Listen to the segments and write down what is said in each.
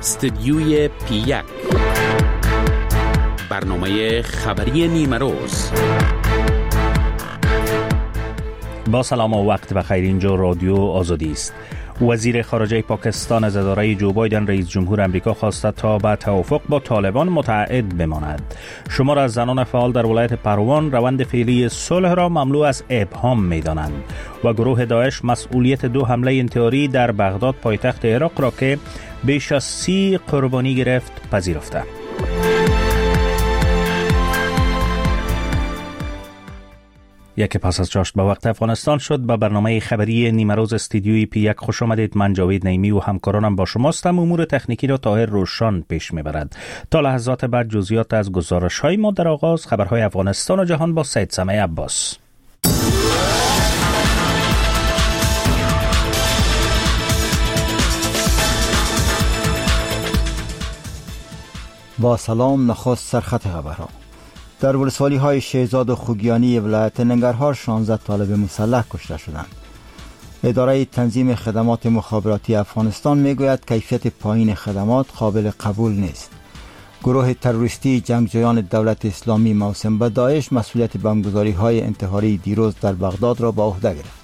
استدیوی P1 برنامه خبری نیمه روز. با سلام و وقت بخیر. اینجا رادیو آزادی است. وزیر خارجه پاکستان از اداره جو بایدن رئیس جمهور امریکا خواسته تا به توافق با طالبان متعهد بماند. شمار از زنان فعال در ولایت پروان روند فعلی صلح را مملو از ابهام می‌دانند و گروه داعش مسئولیت 2 حمله انتحاری در بغداد پایتخت عراق را که بیش از 30 قربانی گرفت پذیرفته. یکی پس از چاشت به وقت افغانستان شد. به برنامه خبری نیمه روز استدیوی P1 خوش آمدید. من جاوید نعیمی و همکارانم با شماستم. امور تکنیکی را طاهر روشان پیش میبرد. تا لحظات بعد جزئیات از گزارش‌های ما. در آغاز خبرهای افغانستان و جهان با سید سمیع عباس. با سلام. نخست سرخط خبرها. در ولسوالی های شهزاد و خوگیانی ولایت ننگرهار 16 طالب مسلح کشته شدند. اداره تنظیم خدمات مخابراتی افغانستان میگوید کیفیت پایین خدمات قابل قبول نیست. گروه تروریستی جنگجویان دولت اسلامی موسوم به داعش مسئولیت بمبگذاری های انتحاری دیروز در بغداد را به عهده گرفت.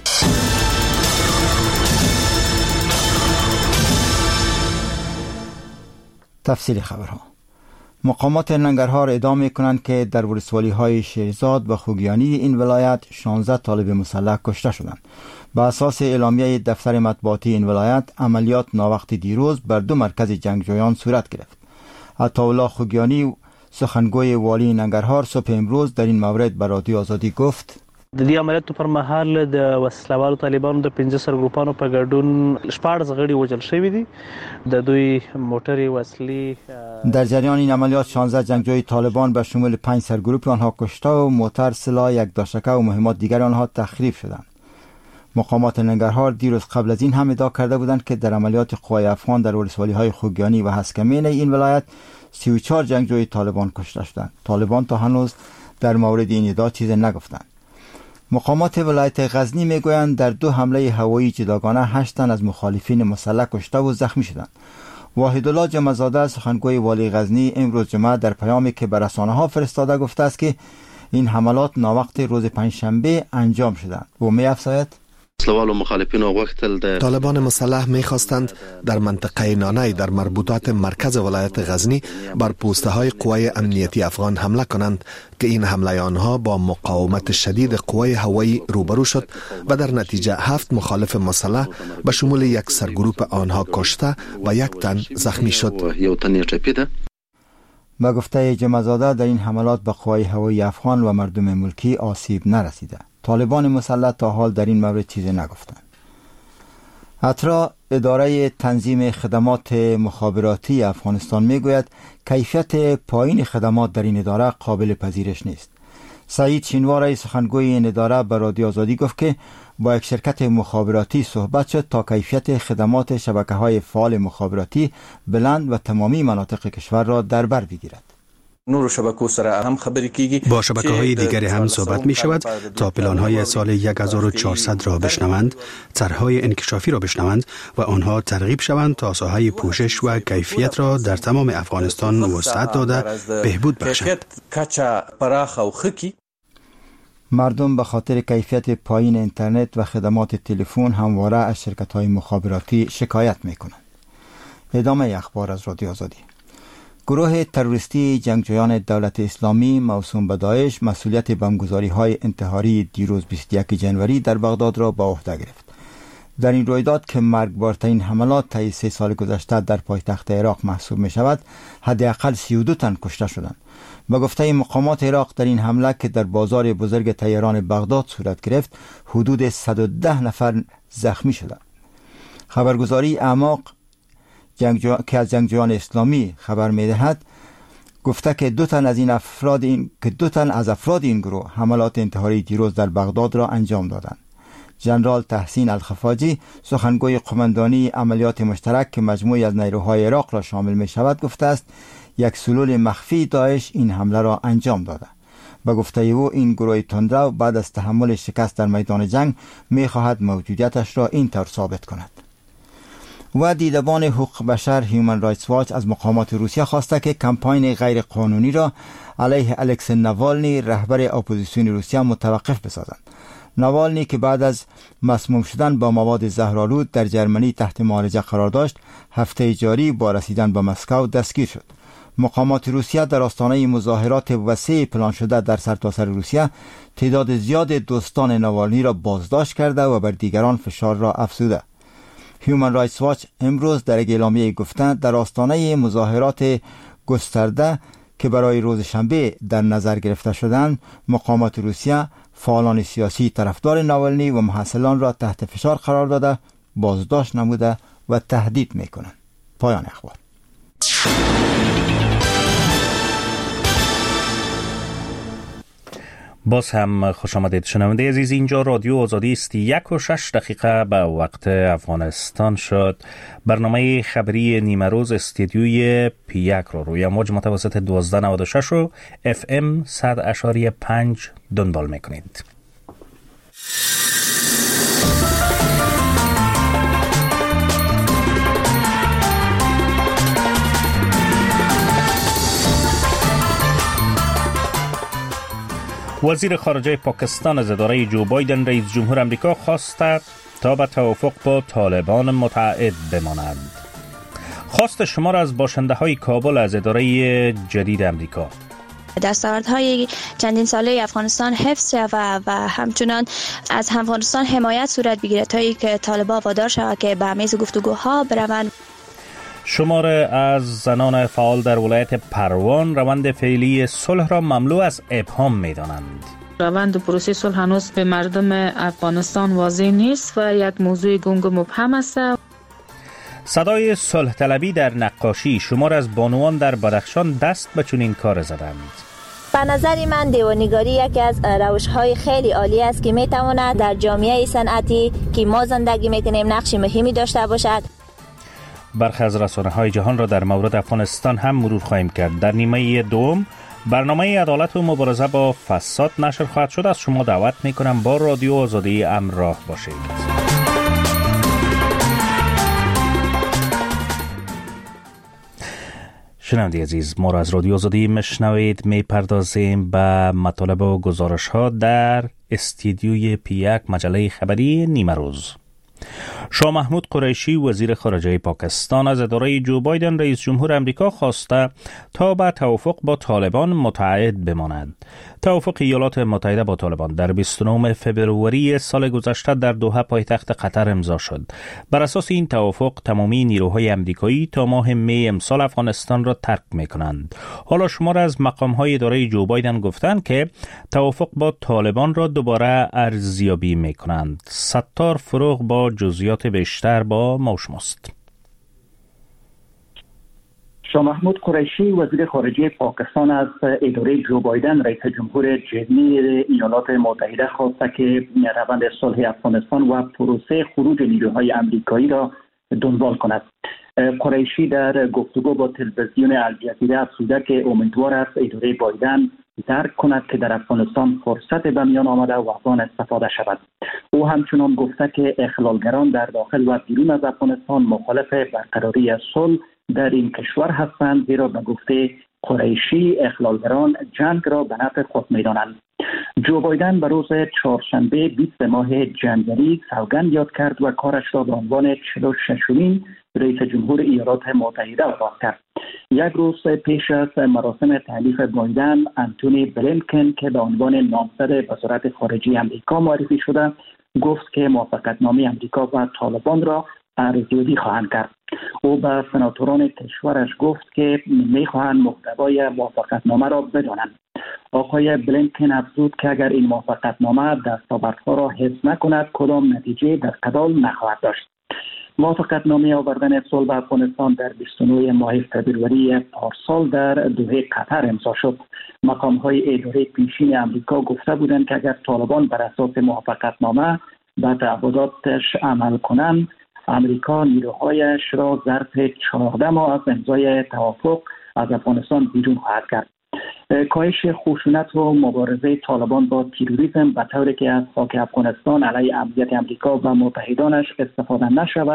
تفصیل خبرها. مقامات ننگرهار ادعا می‌کنند که در ولسوالی‌های شهزاد و خوگیانی این ولایت 16 طالب مسلح کشته شدند. بر اساس اعلامیه دفتر مطبوعاتی این ولایت عملیات ناوقت دیروز بر 2 مرکز جنگجویان صورت گرفت. عطاالله خوگیانی سخنگوی والی ننگرهار صبح امروز در این مورد به رادیو آزادی گفت: د دې عملیاتو پر مهال د وسلوالو طالبانو د 15 سرګروپانو په ګډون 14 غړي وژل شوي دي. د دوی موټرې وسلې. در جریان این عملیات 16 جنگجوی طالبان به شمول 5 سرگروپ آنها کشته و موتر، سلاح، یک داشتکه و مهمات دیگر آنها تخریب شدند. مقامات ننگرهار دیروز قبل از این هم ادعا کرده بودند که در عملیات قوای افغان در ولسوالی‌های خوگیانی و هسکمین این ولایت 34 جنگجوی طالبان کشته شدند. طالبان تا هنوز در مورد این ادعا چیزی نگفتند. مقامات ولایت غزنی میگویند در 2 حمله هوایی جداگانه 8 تن از مخالفین مسلح کشته و زخمی شدند. واحدالله جمعزاده سخنگوی والی غزنی امروز جمعه در پیامی که به رسانه‌ها فرستاده گفته است که این حملات ناوقت روز پنجشنبه انجام شدند و می‌افزاید طالبان مسلح می‌خواستند در منطقه نانای در مربوطات مرکز ولایت غزنی بر پوسته‌های قوای امنیتی افغان حمله کنند که این حمله آنها با مقاومت شدید قوای هوایی روبرو شد و در نتیجه 7 مخالف مسلح به شمول 1 سرگروپ آنها کشته و 1 تن زخمی شد. با گفته جمعزاده در این حملات به قوای هوایی افغان و مردم ملکی آسیب نرسیده. طالبان مسلح تا حال در این مورد چیزی نگفتند. اترا اداره تنظیم خدمات مخابراتی افغانستان میگوید کیفیت پایین خدمات در این اداره قابل پذیرش نیست. سعید شینوار سخنگوی این اداره به رادیو آزادی گفت که با یک شرکت مخابراتی صحبت شد تا کیفیت خدمات شبکه‌های فعال مخابراتی بلند و تمامی مناطق کشور را در بر بگیرد. با شبکه‌های دیگری هم صحبت می شود تا پلان‌های سال 1400 را بشنوند، طرح‌های انکشافی را بشنوند و آنها ترغیب شوند تا ساحه پوشش و کیفیت را در تمام افغانستان وسعت داده بهبود بخشند. مردم به خاطر کیفیت پایین اینترنت و خدمات تلفن همواره از شرکت‌های مخابراتی شکایت می‌کنند. ادامه اخبار از رادیو آزادی. گروه تروریستی جنگجویان دولت اسلامی موسوم به داعش مسئولیت بمبگذاری‌های انتحاری دیروز 21 جنوری در بغداد را به عهده گرفت. در این رویداد که مرگبارترین حملات طی 3 سال گذشته در پایتخت عراق محسوب می شود، حداقل 32 تن کشته شدند. به گفته مقامات عراق در این حمله که در بازار بزرگ تهران بغداد صورت گرفت، حدود 110 نفر زخمی شدند. خبرگزاری اعماق که از جنگجویان اسلامی خبر می‌دهد گفته که 2 تن از افراد این گروه حملات انتحاری دیروز در بغداد را انجام دادند. ژنرال تحسین الخفاجی سخنگوی قماندانی عملیات مشترک که مجموعی از نیروهای عراق را شامل می شود گفته است یک سلول مخفی داعش این حمله را انجام داده. به گفته او این گروه تندرو بعد از تحمل شکست در میدان جنگ می خواهد موجودیتش را این طور ثابت کند. و دیدبان حقوق بشر هیومن رایتس واچ از مقامات روسیه خواسته که کمپاین غیر قانونی را علیه الکسی ناوالنی رهبر اپوزیسیون روسیه متوقف بسازند. ناوالنی که بعد از مسموم شدن با مواد زهرآلود در جرمنی تحت معالجه قرار داشت، هفته جاری با رسیدن به مسکو دستگیر شد. مقامات روسیه در آستانه مظاهرات وسیع پلان شده در سرتاسر روسیه تعداد زیاد دوستان ناوالنی را بازداشت کرده و بر دیگران فشار را افزوده. هیومن رایتس واچ امروز در اعلامیه گفته در آستانه مظاهرات گسترده که برای روز شنبه در نظر گرفته شدند، مقامات روسیه فعالان سیاسی طرفدار ناوالنی و محصلان را تحت فشار قرار داده، بازداشت نموده و تهدید میکنند. پایان اخبار. باز هم خوش آمدید شنونده عزیز. اینجا رادیو آزادی است. 1:06 به وقت افغانستان شد. برنامه خبری نیمه روز استدیوی P1 رو روی موج متوسط 1296 و FM 100.5 دنبال میکنید. وزیر خارجه پاکستان از اداره جو بایدن رئیس جمهور امریکا خواسته تا به توافق با طالبان متعهد بماند. خواست شما را از باشنده های کابل از اداره جدید امریکا. دستاوردهای چندین ساله افغانستان حفظ شود و همچنان از افغانستان حمایت صورت بگیرد تا اینکه طالبان وادار شود که به میز گفتگوها بروند. شماره از زنان فعال در ولایت پروان روند فعلی صلح را مملو از ابهام می‌دانند. روند پروسه صلح هنوز به مردم افغانستان واضح نیست و یک موضوع گنگ و مبهم است. صدای صلح طلبی در نقاشی. شمار از بانوان در بدخشان دست به چنین کار زدند. به نظر من دیوانگاری یکی از روش‌های خیلی عالی است که می‌تواند در جامعه صنعتی که ما زندگی می‌کنیم نقش مهمی داشته باشد. برخی از رسانه‌های جهان را در مورد افغانستان هم مرور خواهیم کرد. در نیمه دوم برنامه عدالت و مبارزه با فساد نشر خواهد شد. از شما دعوت می‌کنم با رادیو آزادی همراه باشید. شنونده عزیز، ما را از رادیو آزادی میشنوید. میپردازیم به مطالب و گزارش‌ها در استودیوی P1 مجله خبری نیمه روز. شاه محمود قریشی وزیر خارجه پاکستان از اداره جو بایدن رئیس جمهور امریکا خواسته تا به توافق با طالبان متعهد بماند. توافق ایالات متحده با طالبان در 29 فوریه سال گذشته در دوحه پایتخت قطر امضا شد. بر اساس این توافق تمامی نیروهای امریکایی تا ماه می امسال افغانستان را ترک می‌کنند. حالا شمار از مقام‌های اداره جو بایدن گفتند که توافق با طالبان را دوباره ارزیابی می‌کنند. ستار فروغ با جزئیات بیشتر با ما شماست. شاه محمود قریشی وزیر خارجه پاکستان از اداره جو بایدن رئیس جمهور جدید ایالات متحده خواسته که روند صلح افغانستان و پروسه خروج نیروهای امریکایی را دنبال کند. قریشی در گفتگو با تلویزیون الجزیره افزوده که امیدوار است اداره بایدن درک کند که در افغانستان فرصت به میان آمده و از آن استفاده شود. او همچنان گفته که اخلالگران در داخل و بیرون از افغانستان مخالف برقراری صلح در این کشور هستند، زیرا به گفته قریشی اخلالگران جنگ را به نفع خود می‌دانند. جو بایدن به روز چهارشنبه 20 ماه جنوری سوگند یاد کرد و کارش را به عنوان 46مین رئیس جمهور ایالات متحده آغاز کرد. یک روز پیش از مراسم تحلیف بایدن، انتونی بلینکن که به عنوان نامزد وزارت خارجه امریکا معرفی شده، گفت که موافقتنامه امریکا و طالبان را ارزیابی خواهند کرد. او به سناتوران کشورش گفت که می‌خواهند محتوای موافقتنامه را بدانند. آقای بلینکن افزود که اگر این موافقتنامه دستاوردها را حفظ نکند، کدام نتیجه در قبال نخواهد داشت. موافقتنامه آوردن صلح به افغانستان در 29 ماه فوریه پارسال در دوحه قطر امضا شد. مقام‌های اداره پیشین امریکا گفته بودند که اگر طالبان بر اساس موافقتنامه به تعهداتش عمل کنند، امریکا نیروهایش را ظرف 14 ماه از امضای توافق از افغانستان بیرون خواهد کرد. کاهش خشونت و مبارزه طالبان با تروریسم به طوری که از خاک افغانستان علیه امنیت امریکا و متحدانش استفاده نشود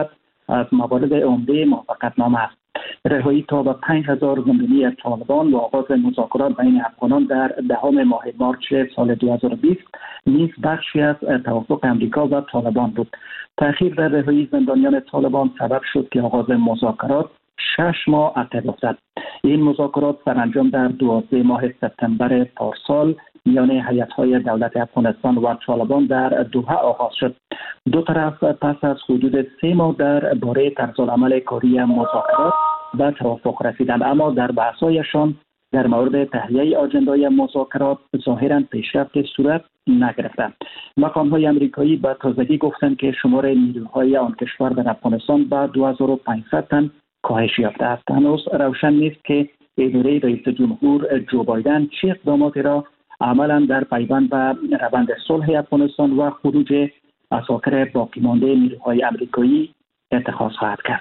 از موارد عمده موافقتنامه است. رهایی تا به 5000 زندانی طالبان و آغاز مذاکرات بین افغانان در 10 ماه مارچ سال 2020 نیز بخشی از توافق امریکا و طالبان بود. تأخیر در رهایی زندانیان طالبان سبب شد که آغاز مذاکرات 6 ماه عقب افتد. این مذاکرات سرانجام در 12 ماه سپتامبر پارسال میان هیئت‌های دولت افغانستان و طالبان در دوحه آغاز شد. دو طرف پس از حدود 3 ماه در باره طرزالعمل کاری مذاکرات به توافق رسیدند، اما در بحث‌هایشان در مورد تهیه آجندای مذاکرات ظاهراً پیشرفت صورت نگرفتند. مقام‌های آمریکایی به تازگی گفتند که شمار نیروهای آن کشور در افغانستان به 2500 تن کاهش یافته است. هنوز روشن نیست که اداره رئیس جمهور جو بایدن چه اقداماتی را عملاً در پیوند به روند صلح افغانستان و خروج اساکر باقی مانده نیروهای آمریکایی اتخاذ خواهد کرد.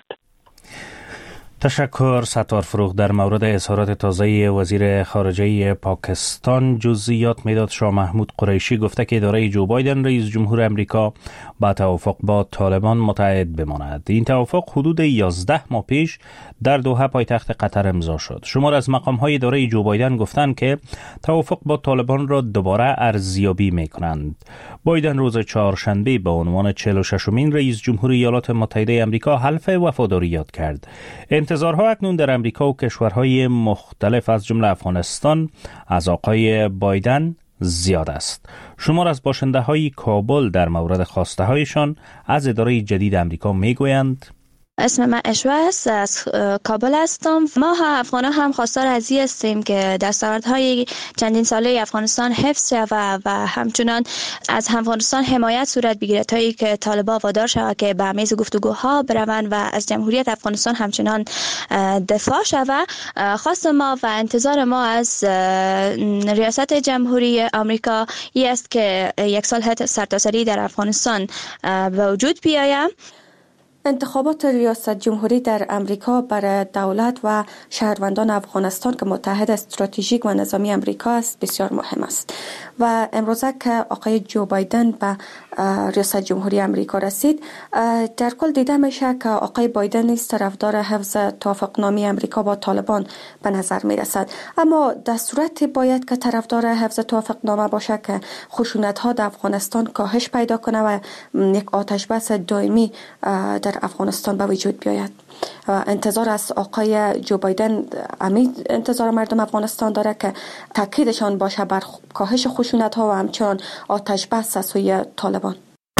تشکر ستار فروغ. در مورد اظهارات تازه وزیر خارجه پاکستان جزئیات میداد شاه محمود قریشی گفته که اداره جو بایدن رئیس جمهور امریکا با توافق با طالبان متعهد بماند. این توافق حدود 11 ماه پیش در دوحه پایتخت قطر امضا شد. شمار از مقام‌های اداره جو بایدن گفتند که توافق با طالبان را دوباره ارزیابی می‌کنند. بایدن روز چهارشنبه به عنوان 46مین رئیس جمهور ایالات متحده آمریکا حلف وفاداری یاد کرد. انتظارها اکنون در امریکا و کشورهای مختلف از جمله افغانستان از آقای بایدن زیاد است. شمار از باشنده‌های کابل در مورد خواسته‌هایشان از اداره جدید امریکا میگویند: اسم من اشوه است، از کابل هستم. ما افغانان هم خواستار از این هستیم که دستاوردهای چندین ساله افغانستان حفظ شود و همچنان از افغانستان حمایت صورت بگیرد تا اینکه طالبان وادار شود که به میز گفتگوها بروند و از جمهوریت افغانستان همچنان دفاع شود. خواست ما و انتظار ما از ریاست جمهوری آمریکا این است که یک صلح سرتاسری در افغانستان به وجود بیاید. انتخابات ریاست جمهوری در امریکا برای دولت و شهروندان افغانستان که متحد استراتژیک و نظامی امریکا است بسیار مهم است و امروزه که آقای جو بایدن به ریاست جمهوری امریکا رسید، در کل دیده میشه که آقای بایدن نیز طرفدار حفظ توافقنامه امریکا با طالبان به نظر میرسد، اما در صورت باید که طرفدار حفظ توافقنامه باشه که خشونت ها در افغانستان کاهش پیدا کنه و یک آتش بس دائمی در افغانستان به وجود بیاید. انتظار از آقای جو بایدن انتظار مردم افغانستان داره که تاکیدشان باشه بر کاهش خشونت ها و همچنان آتش بس از سوی طالبان.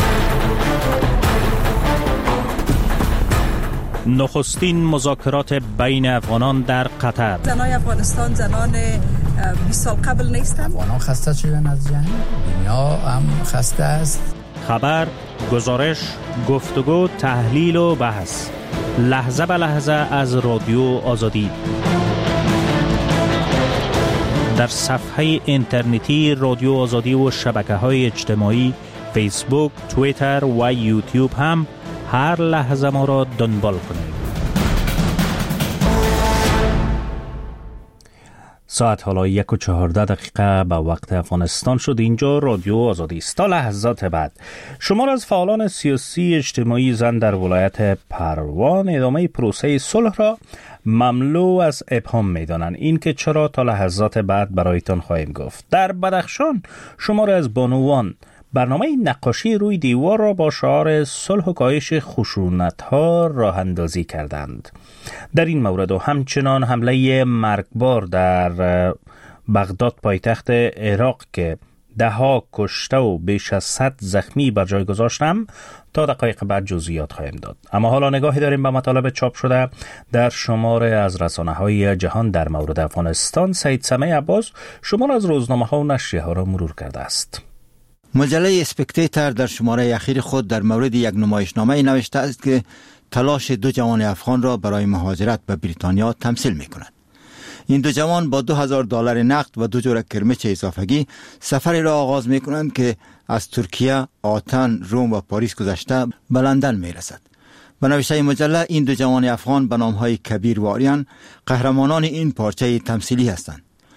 نخستین مذاکرات بین افغانان در قطر. زنای افغانستان زنان 20 سال قبل نیستند. افغانان خسته شدن از جنگ، دنیا هم خسته است. خبر، گزارش، گفتگو، تحلیل و بحث لحظه به لحظه از رادیو آزادی در صفحه اینترنتی رادیو آزادی و شبکه‌های اجتماعی فیسبوک، توییتر و یوتیوب هم هر لحظه ما را دنبال کنید. ساعت حالا 1:14 به وقت افغانستان شد. اینجا رادیو آزادی است. تا لحظات بعد شمار از فعالان سیاسی اجتماعی زن در ولایت پروان ادامه پروسه صلح را مملو از ابهام می‌دانند. این که چرا تا لحظات بعد برایتان خواهیم گفت. در بدخشان شمار از بانوان برنامه نقاشی روی دیوار را با شعار صلح و کاهش خشونت‌ها راه اندازی کردند. در این مورد و همچنان حمله مرگبار در بغداد پایتخت عراق که 10 کشته و بیش از 100 زخمی بر جای گذاشتم تا دقایق بعد جزئیات خواهیم داد. اما حالا نگاهی داریم به مطالب چاپ شده در شمار از رسانه‌های جهان در مورد افغانستان. سید سمیع عباس شمار از روزنامه‌ها و نشریه‌ها را مرور کرده است. مجله اسپکتیتر در شماره اخیر خود در مورد یک نمایشنامه نوشته است که تلاش 2 جوان افغان را برای مهاجرت به بریتانیا تمثیل می کند. این 2 جوان با $2000 نقد و 2 جور کرمچ اضافگی سفری را آغاز می کنند که از ترکیه، آتن، روم و پاریس گذشته به لندن می رسد. به نوشته مجله این 2 جوان افغان به نامهای کبیر و آریان قهرمانان این پارچه تمثیلی هستند.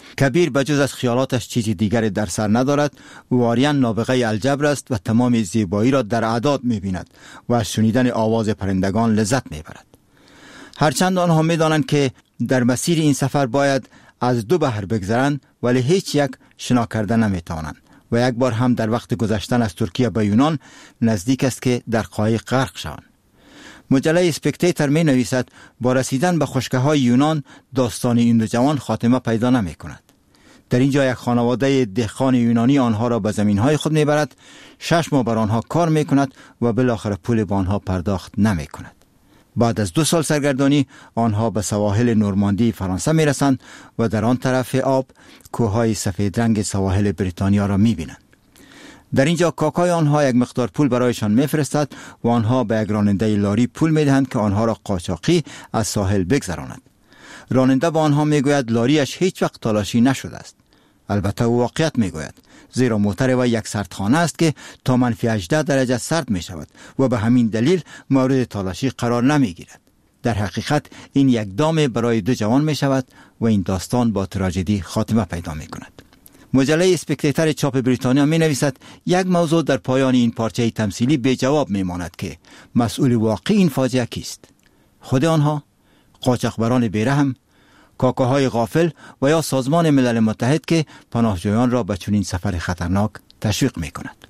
کبیر بجز از خیالاتش چیزی دیگر در سر ندارد و آریان نابغه الجبر است و تمام زیبایی را در اعداد می‌بیند و از شنیدن آواز پرندگان لذت می‌برد. هرچند آنها می‌دانند که در مسیر این سفر باید از 2 بحر بگذرند، ولی هیچ یک شنا کرده نمی‌توانند و یک بار هم در وقت گذشتن از ترکیه به یونان نزدیک است که در قایق غرق شوند. مجله اسپکتیتر می نویسد با رسیدن به خشکه‌های یونان داستان این دو جوان خاتمه پیدا نمی کند. در اینجا یک خانواده دهقان یونانی آنها را به زمین‌های خود می برد، 6 ماه بر آنها کار می کند و بالاخره پول به آنها پرداخت نمی کند. بعد از 2 سال سرگردانی آنها به سواحل نورماندی فرانسه می رسند و در آن طرف آب کوههای سفید رنگ سواحل بریتانیا را می بینند. در اینجا کاکای آنها یک مقدار پول برایشان میفرستد و آنها به یک راننده لاری پول میدهند که آنها را قاچاقی از ساحل بگذراند. راننده با آنها میگوید لاریش هیچ وقت تالاشی نشده است. البته او واقعیت میگوید، زیرا موتر و یک سردخانه است که تا -18 درجه سرد می شود و به همین دلیل مورد تالاشی قرار نمی گیرد. در حقیقت این یک دام برای 2 جوان می شود و این داستان با تراژدی خاتمه پیدا می کند. مجله اسپکتیتر چاپ بریتانیا می نویسد یک موضوع در پایان این پارچه تمثیلی به جواب می ماند که مسئول واقعی این فاجعه کیست؟ خود آنها، قاچاقبران بیرحم، کاکاهای غافل و یا سازمان ملل متحد که پناهجویان را به چنین سفر خطرناک تشویق می کند.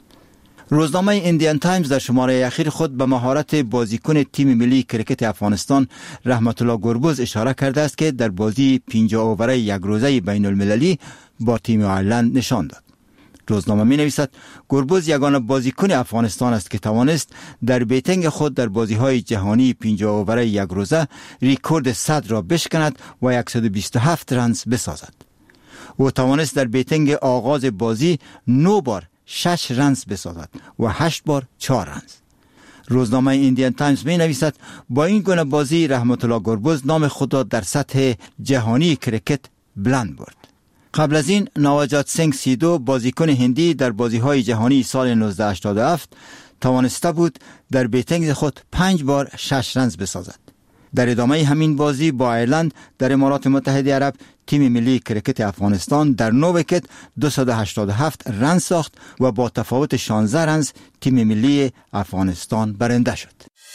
روزنامه ایندیان تایمز در شماره اخیر خود به مهارت بازیکن تیم ملی کرکت افغانستان رحمت الله گربز اشاره کرده است که در بازی 50 اووره یک روزه بین المللی با تیم آیرلند نشان داد. روزنامه می نویسد گربز یگانه بازیکن افغانستان است که توانست در بیتنگ خود در بازی‌های جهانی 50 اووره یک روزه ریکورد 100 را بشکند و 127 رنز بسازد. او توانست در بیتنگ آغاز بازی 9 بار 6 رنز بسازد و 8 بار 4 رنز. روزنامه ایندیان تایمز می نویسد با این گونه بازی رحمت الله گربز نام خود را در سطح جهانی کرکت بلند برد. قبل از این نواجات سنگ سیدو بازیکن هندی در بازی‌های جهانی سال 1987 توانسته بود در بیتنگ خود 5 بار 6 رنز بسازد. در ادامه همین بازی با ایرلند در امارات متحده عرب تیم ملی کرکت افغانستان در 9 ویکت 287 رنز ساخت و با تفاوت 16 رنز تیم ملی افغانستان برنده شد.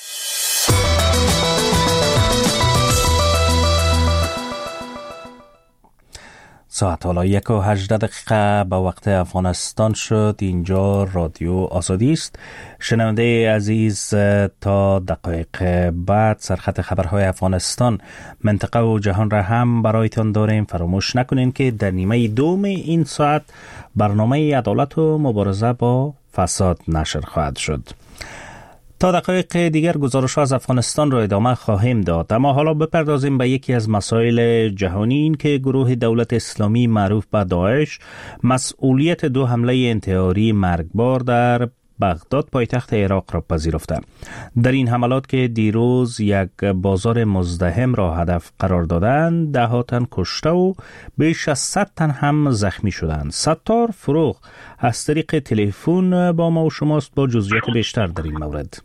ساعت حالا 1:18 به وقت افغانستان شد. اینجا رادیو آزادی است. شنونده عزیز، تا دقایق بعد سرخط خبرهای افغانستان، منطقه و جهان را هم برایتان داریم. فراموش نکنین که در نیمه دوم این ساعت برنامه عدالت و مبارزه با فساد نشر خواهد شد. تا دقایق دیگر گزارش از افغانستان را ادامه خواهیم داد، اما حالا بپردازیم به یکی از مسائل جهانی، این که گروه دولت اسلامی معروف به داعش مسئولیت 2 حمله انتحاری مرگبار در بغداد پایتخت عراق را پذیرفته. در این حملات که دیروز یک بازار مزدحم را هدف قرار دادند، 10 تن کشته و بیش از 100 تن هم زخمی شدند. ستار فروغ از طریق تلفن با ما و شماست با جزئیات بیشتر در این مورد.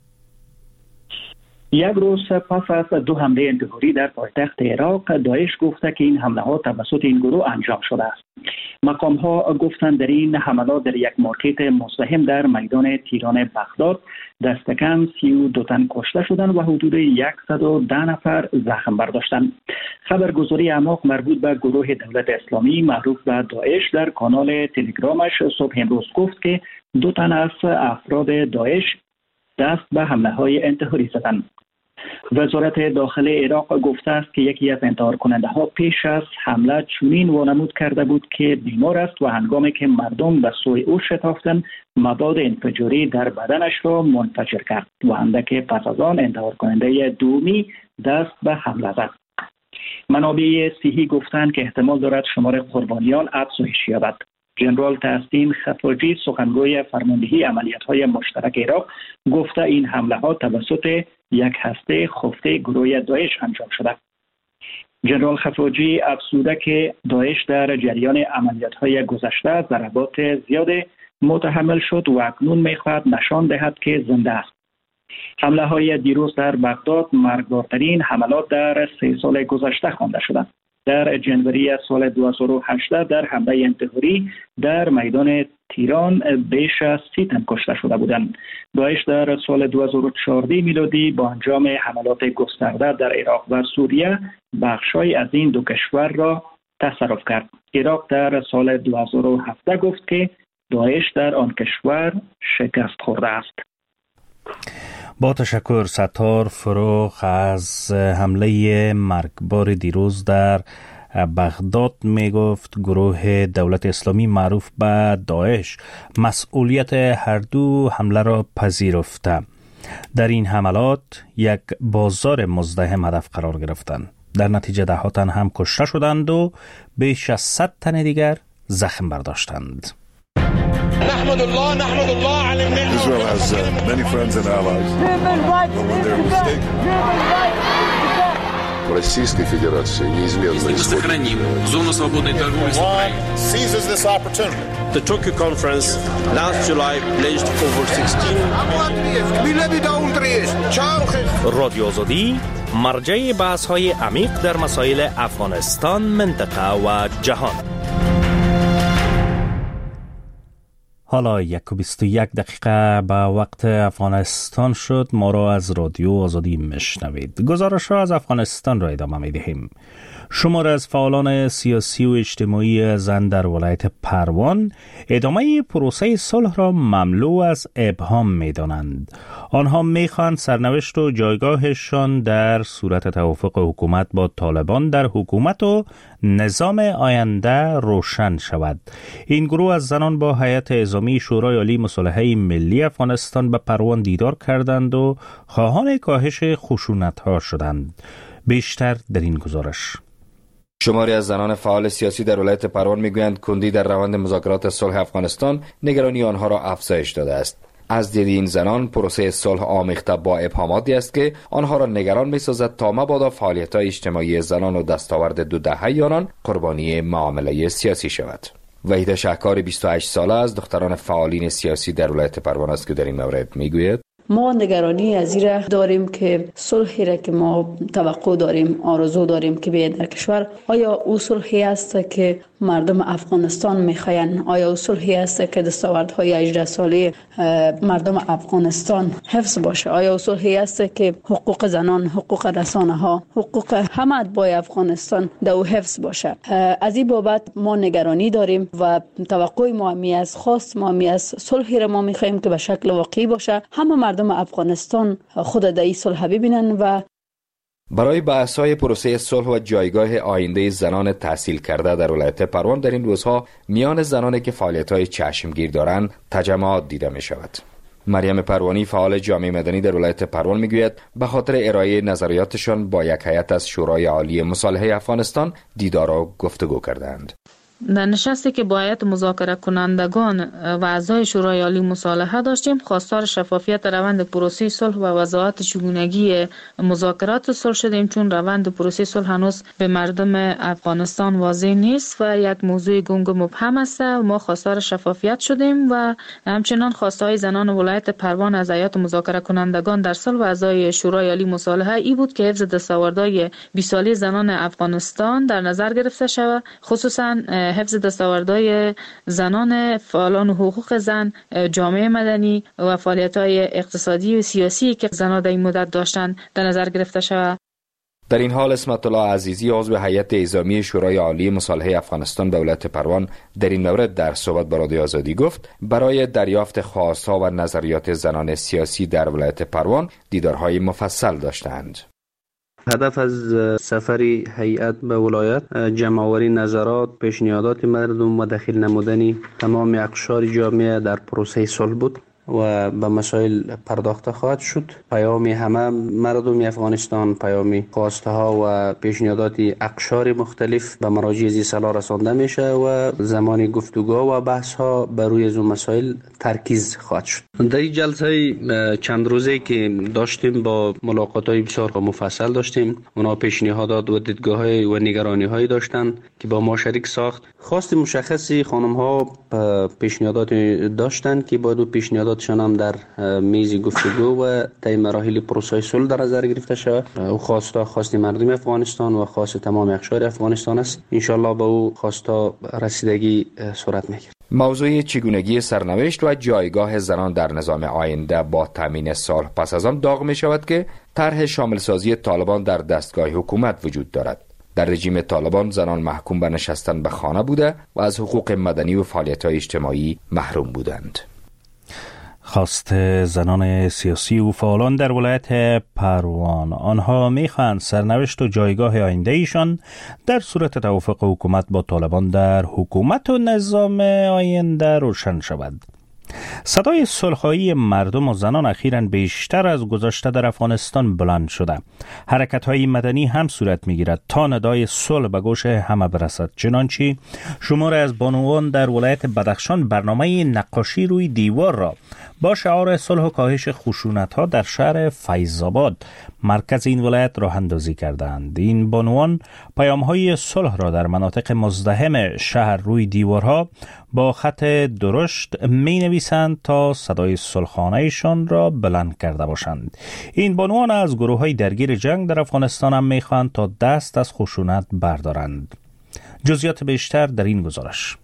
یک روز پس از 2 حمله انتحاری در پایتخت عراق، داعش گفته که این حمله ها توسط این گروه انجام شده است. مقام ها گفتند در این حملات در یک مارکت مزدحم در میدان تیران بغداد دست کم 32 تن کشته شدند و حدود 110 نفر زخم برداشتند. خبرگزاری اعماق مربوط به گروه دولت اسلامی معروف به داعش در کانال تلگرامش صبح امروز گفت که 2 تن از افراد داعش دست به حمله های انتحاری زدند. وزارت داخل عراق گفته است که یکی از انتحار کننده ها پیش از حمله چنین وانمود کرده بود که بیمار است و هنگامی که مردم به سوی او شتافتند مواد انفجاری در بدنش را منفجر کرد و اندک پس از آن انتحار کننده دومی دست به حمله زد. منابع صحی گفتند که احتمال دارد شمار قربانیان افزایش یابد. جنرال تحسین خفاجی سخنگوی فرماندهی عملیات‌های مشترک عراق گفته این حمله ها توسط یک هسته خفته گروه داعش انجام شده. جنرال خفاجی افزوده که داعش در جریان عملیات‌های گذشته ضربات زیاد متحمل شد و اکنون می‌خواهد نشان دهد که زنده است. حمله های دیروز در بغداد مرگبارترین حملات در 3 سال گذشته خوانده شدند. در جنوری سال 2018 در حمله انتحاری در میدان تیران بیش از 30 تن کشته شده بودند. داعش در سال 2014 میلادی با انجام حملات گسترده در عراق و سوریه بخشای از این دو کشور را تصرف کرد. عراق در سال 2017 گفت که داعش در آن کشور شکست خورده است. با تشکر ستار فروغ. از حمله مرگبار دیروز در بغداد می گفت گروه دولت اسلامی معروف به داعش مسئولیت هر دو حمله را پذیرفته. در این حملات یک بازار مزدحم هدف قرار گرفتند. در نتیجه 10 تن هم کشته شدند و بیش از 100 تن دیگر زخم برداشتند. نحمد الله على النعمة. Israel has many friends and allies. When they're mistaken. Российской Федерации неизменно сохраним зону свободной торговли с Украиной. Seizes this opportunity. The Tokyo conference last July pledged over 16. رادیو آزادی مرجع بحث‌های عمیق در مسائل افغانستان، منطقه و جهان. حالا 1:21 به وقت افغانستان شد. ما را از رادیو آزادی میشنوید. گزارش را از افغانستان را ادامه میدهیم. شمار از فعالان سیاسی و اجتماعی زن در ولایت پروان ادامه پروسه صلح را مملو از ابهام می‌دانند. آنها می‌خواهند سرنوشت و جایگاهشان در صورت توافق حکومت با طالبان در حکومت و نظام آینده روشن شود. این گروه از زنان با هیئت اعزامی شورای عالی مصالحه ملی افغانستان به پروان دیدار کردند و خواهان کاهش خشونت‌ها شدند. بیشتر در این گزارش. شماری از زنان فعال سیاسی در ولایت پروان میگویند کندی در روند مذاکرات صلح افغانستان نگرانی آنها را افزایش داده است. از دید این زنان پروسه صلح آمیخته با ابهاماتی است که آنها را نگران می‌سازد تا مبادا فعالیت‌های اجتماعی زنان و دستاورد 2 دهه آنان قربانی معامله سیاسی شود. وحیده شهکار 28 ساله از دختران فعالین سیاسی در ولایت پروان است که در این مورد میگوید ما نگرانی از این داریم که صلحی را که ما توقع داریم، آرزو داریم که بیاید در کشور، آیا او صلحی است که مردم افغانستان میخواین؟ آیا او صلحی است که دستاوردهای 18 ساله مردم افغانستان حفظ باشه؟ آیا او صلحی است که حقوق زنان، حقوق رسانه ها، حقوق همه اتباع افغانستان در او حفظ باشه؟ از این بابت ما نگرانی داریم و توقع ما می از خواست ما می از صلحی را ما میخوایم که به شکل واقعی باشه. همه مردم افغانستان خود در این صلح ببینن. و برای بحث‌های پروسه صلح و جایگاه آینده زنان تحصیل کرده در ولایت پروان در این روزها میان زنانی که فعالیت‌های چشمگیر دارند تجمعات دیده می‌شود. مریم پروانی فعال جامعه مدنی در ولایت پروان میگوید به خاطر ارائه نظریاتشان با یک هیئت از شورای عالی مصالحه افغانستان دیدار و گفتگو کردند. در نشستی که با هیئت مذاکره کنندگان و اعضای شورای عالی مصالحه داشتیم، خواستار شفافیت روند پروسه صلح و وضاحت چگونگی مذاکرات صلح شدیم، چون روند پروسه صلح هنوز به مردم افغانستان واضح نیست و یک موضوع گنگ و مبهم است. ما خواستار شفافیت شدیم و همچنان خواستهای زنان ولایت پروان از هیئت مذاکره کنندگان در صلح و اعضای شورای عالی مصالحه ای بود که حفظ دستاوردهای 20 ساله زنان افغانستان در نظر گرفته شود، خصوصا حفظ دستاوردهای زنان فعالان حقوق زن، جامعه مدنی و فعالیت‌های اقتصادی و سیاسی که زنان در این مدت داشتند در نظر گرفته شود. در این حال اسمت الله عزیزی عضو هیئت اعزامی شورای عالی مصالحه افغانستان به ولایت پروان در این مورد در صحبت با رادیو آزادی گفت برای دریافت خواست‌ها و نظریات زنان سیاسی در ولایت پروان دیدارهای مفصل داشتند. هدف از سفر هیئت به ولایت جمع‌آوری نظرات، پیشنهادات مردم و دخیل نمودن تمام اقشار جامعه در پروسه صلح بود و به مسائل پرداخته خواهد شد. پیام همه مردم افغانستان، پیام خواسته ها و پیشنهادات اقشار مختلف به مراجع ذی صلاح رسانده میشه و زمان گفتگو و بحث ها بر روی از مسائل ترکیز خواهد شد. در این جلسه چند روزه که داشتیم با ملاقات های بسیار مفصل داشتیم، اونا پیشنهادات و دیدگاه های و نگرانی های داشتن که با ما شریک ساخت. خواست مشخصی خانم ها پیشنهادات داشتن که باید پیشنهادات نظراتشان هم در میز گفتگو و طی مراحل پروسه صلح در نظر گرفته شود. او خواست مردم افغانستان و خواست تمام اقشار افغانستان است. ان شاء الله به او خواستا رسیدگی صورت میگیرد. موضوع چگونگی سرنوشت و جایگاه زنان در نظام آینده با تامین صلح پس از آن داغ می شود که طرح شامل سازی طالبان در دستگاه حکومت وجود دارد. در رژیم طالبان زنان محکوم به نشستن به خانه بوده و از حقوق مدنی و فعالیت‌های اجتماعی محروم بودند. خواست زنان سیاسی و فعالان در ولایت پروان، آنها میخواهند سرنوشت و جایگاه آینده ایشان در صورت توافق حکومت با طالبان در حکومت و نظام آینده روشن شود. صدای صلح‌خواهی مردم و زنان اخیراً بیشتر از گذشته در افغانستان بلند شده. حرکت‌های مدنی هم صورت می‌گیرد تا ندای صلح به گوش همه برسد. چنانچه شماری از بانوان در ولایت بدخشان برنامه نقاشی روی دیوار را با شعار صلح و کاهش خشونت‌ها در شهر فیض‌آباد مرکز این ولایت راه اندازی کردند. این بانوان پیام‌های صلح را در مناطق مزدحم شهر روی دیوارها با خط درشت می‌نویسند تا صدای صلحانه‌شان را بلند کرده باشند. این بانوان از گروه‌های درگیر جنگ در افغانستان هم می‌خواهند تا دست از خشونت بردارند. جزئیات بیشتر در این گزارش.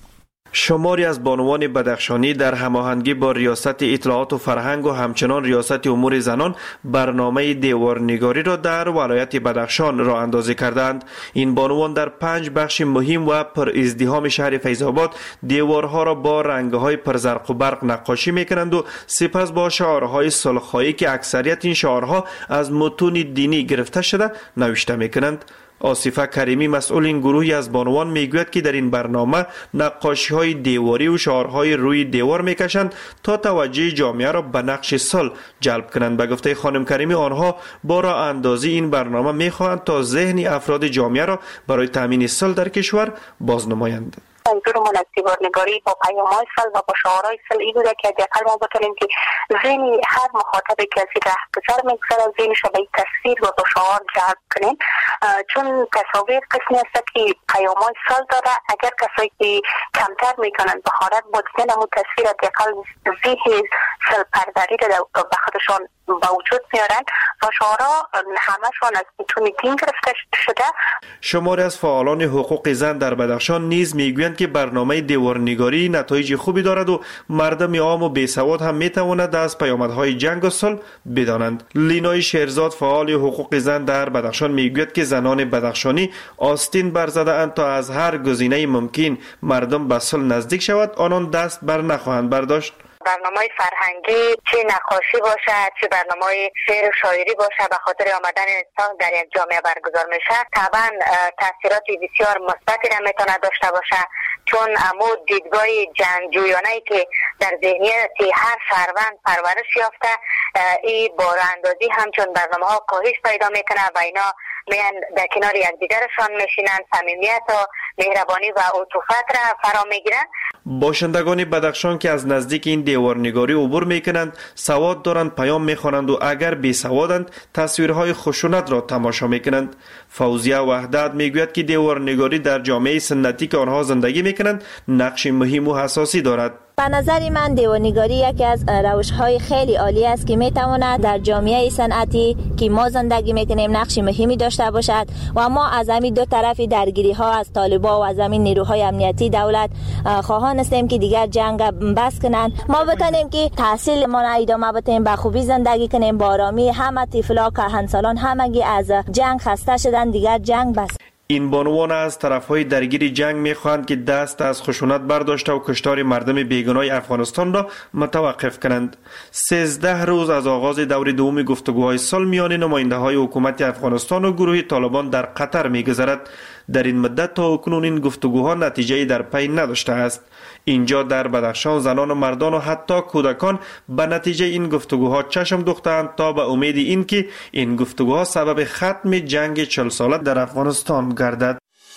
شماری از بانوان بدخشانی در هماهنگی با ریاست اطلاعات و فرهنگ و همچنان ریاست امور زنان برنامه دیوارنگاری را در ولایت بدخشان راه اندازی کردند. این بانوان در 5 بخش مهم و پر ازدحام شهر فیض‌آباد دیوارها را با رنگ‌های پرزرق و برق نقاشی می‌کنند و سپس با شعارهای صلح‌خواهی که اکثریت این شعارها از متون دینی گرفته شده نوشته می‌کنند. آصفه کریمی مسئول این گروهی از بانوان میگوید که در این برنامه نقاشی های دیواری و شعارهای روی دیوار میکشند تا توجه جامعه را به نقش صلح جلب کنند. به گفته خانم کریمی آنها با راه اندازی این برنامه میخواهند تا ذهن افراد جامعه را برای تامین صلح در کشور بازنمایند. منظورمون از دیوارنگاری با پیام‌های صلح و با شعارهای صلح این بوده که حداقل ما بتونیم که ذهن هر مخاطبی که از این رهگذر میگذره ذهنش را به این تصویر و با شعار جلب کنیم، چون تصاویر قسمی است که پیام‌های صلح داره. اگر کسایی که کمتر میکنن بخارت با دیدن همون تصویر حداقل ذهن صلح پروری را به خودشان با وجود میارن و شعارها همشون از متون دین گرفته شده. شماری از فعالان حقوق زن در بدخشان نیز میگویند که برنامه دیوارنگاری نتایج خوبی دارد و مردم عام و بیسواد هم میتواند از پیامدهای جنگ و صلح بدانند. لینای شیرزاد فعال حقوق زن در بدخشان میگوید که زنان بدخشانی آستین برزده اند تا از هر گزینه ممکن مردم به صلح نزدیک شود آنان دست بر نخواهند برداشت. برنامه فرهنگی چه نقاشی باشد چه برنامه شعر و شاعری باشد به خاطر آمدن انسان در یک جامعه برگزار میشه طبعا تاثیرات بسیار مثبتی را میتونه داشته باشه، چون امو دیدگاه جنگجویانه‌ای که در ذهنیت هر شهروند پرورش یافته این باراندازی همچون برنامه‌ها کاهش پیدا میکنه و اینا میان در کنار یکدیگرشان میشینن، صمیمیت و مهربانی و عطوفت را فرا میگیرن. باشندگان بدخشان که از نزدیک این دیوارنگاری عبور میکنند سواد دارند، پیام میخوانند و اگر بی سوادند تصویرهای خشونت را تماشا میکنند. فوزیه وحدت میگوید که دیوارنگاری در جامعه سنتی که آنها زندگی میکنند نقش مهم و حساسی دارد. به نظر من دیوارنگاری یکی از روش‌های خیلی عالی است که میتواند در جامعه صنعتی که ما زندگی میکنیم نقش مهمی داشته باشد و ما از همین دو طرفی درگیری ها از طالبان و از همین نیروهای امنیتی دولت خواهان هستیم که دیگر جنگ بس کنند. ما بتونیم که تحصیل ما ادامه بدیم، به خوبی زندگی کنیم، با آرامی. همه طفلا کهنسالان همگی از جنگ خسته شدن، دیگر جنگ بس. این بانوان از طرفهای درگیر جنگ میخواهند که دست از خشونت برداشته و کشتار مردم بیگناه افغانستان را متوقف کنند. 13 روز از آغاز دور دوم گفتگوهای صلح میان نماینده‌های حکومت افغانستان و گروه طالبان در قطر میگذرد. در این مدت تا اکنون این گفتگوها نتیجه‌ای در پی نداشته است. اینجا در بدخشان زنان و مردان و حتی کودکان به نتیجه این گفتگوها چشم دوختند تا به امید این که این گفتگوها سبب ختم جنگ 40 ساله در افغانستان گردد.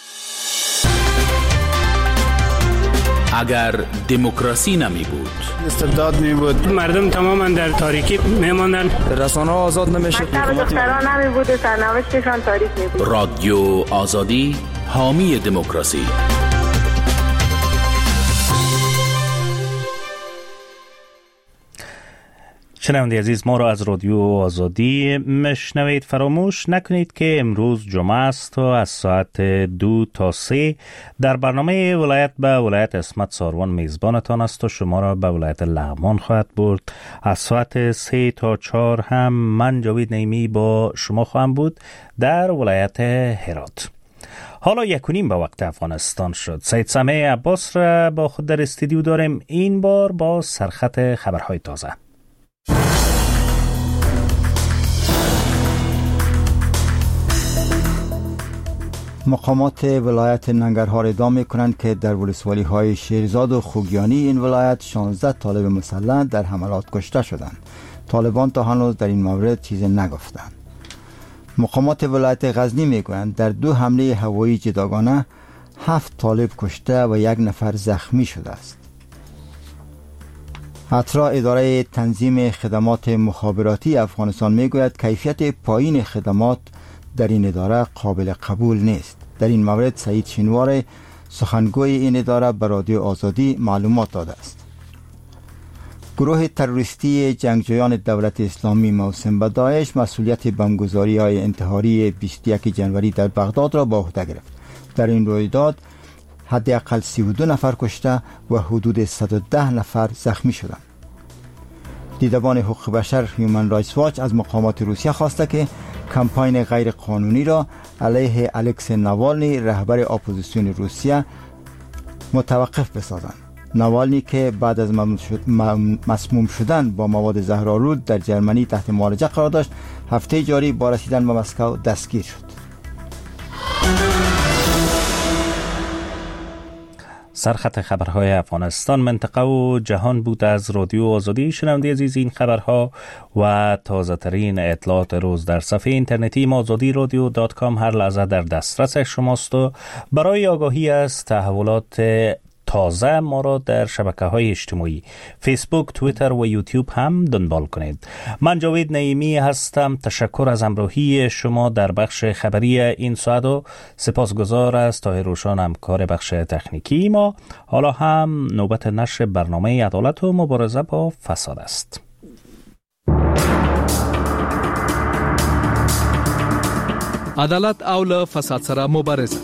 اگر دموکراسی نمی بود، استبداد می بود، مردم تماما در تاریکی می ماندن، رسانه آزاد نمیشه، دختران نمی بود، سرنوشتشان تاریک می بود. رادیو آزادی حامی دموکراسی. شنونده عزیز، ما را از رادیو آزادی مشنوید. فراموش نکنید که امروز جمعه است و از ساعت 2 تا 3 در برنامه ولایت به ولایت اسمت ساروان میزبانتان است و شما را به ولایت لغمان خواهد برد. از ساعت 3 تا 4 هم من جاوید نعیمی با شما خواهم بود در ولایت هرات. حالا 1:30 به وقت افغانستان شد. سید سمیع عباس را با خود در استودیو داریم، این بار با سرخط خبرهای تازه. مقامات ولایت ننگرهار ادعا می‌کنند که در ولسوالی‌های شیرزاد و خوگیانی این ولایت 16 طالب مسلح در حملات کشته شدند. طالبان تا هنوز در این مورد چیزی نگفتند. مقامات ولایت غزنی می‌گویند در 2 حمله هوایی جداگانه 7 طالب کشته و 1 نفر زخمی شده است. اترا اداره تنظیم خدمات مخابراتی افغانستان می‌گوید کیفیت پایین خدمات در این اداره قابل قبول نیست. در این مورد سعید شینوار سخنگوی این اداره به رادیو آزادی معلومات داده است. گروه تروریستی جنگجویان دولت اسلامی موسوم به داعش مسئولیت بمبگذاری‌های انتحاری 21 جنوری در بغداد را به عهده گرفت. در این رویداد حداقل 32 نفر کشته و حدود 110 نفر زخمی شدند. دیدبان حقوق بشر هیومن رایتس واچ از مقامات روسیه خواسته که کمپاین غیر قانونی را علیه الکسی ناوالنی رهبر اپوزیسیون روسیه متوقف بسازند. ناوالنی که بعد از مسموم شدن با مواد زهرآلود در جرمنی تحت معالجه قرار داشت، هفته جاری با رسیدن به مسکو دستگیر شد. سرخط خبرهای افغانستان، منطقه و جهان بود از رادیو آزادی. شنونده عزیز، این خبرها و تازه ترین اطلاعات روز در صفحه اینترنتی azadiradio.com هر لحظه در دسترس شماست و برای آگاهی از تحولات تازه ما را در شبکه‌های اجتماعی فیسبوک، توییتر و یوتیوب هم دنبال کنید. من جاوید نعیمی هستم. تشکر از همراهی شما در بخش خبری این ساعت و سپاسگزار از طاهر روشان همکار بخش تکنیکی ما. حالا هم نوبت نشر برنامه عدالت و مبارزه با فساد است. عدالت او له فساد سره مبارزه.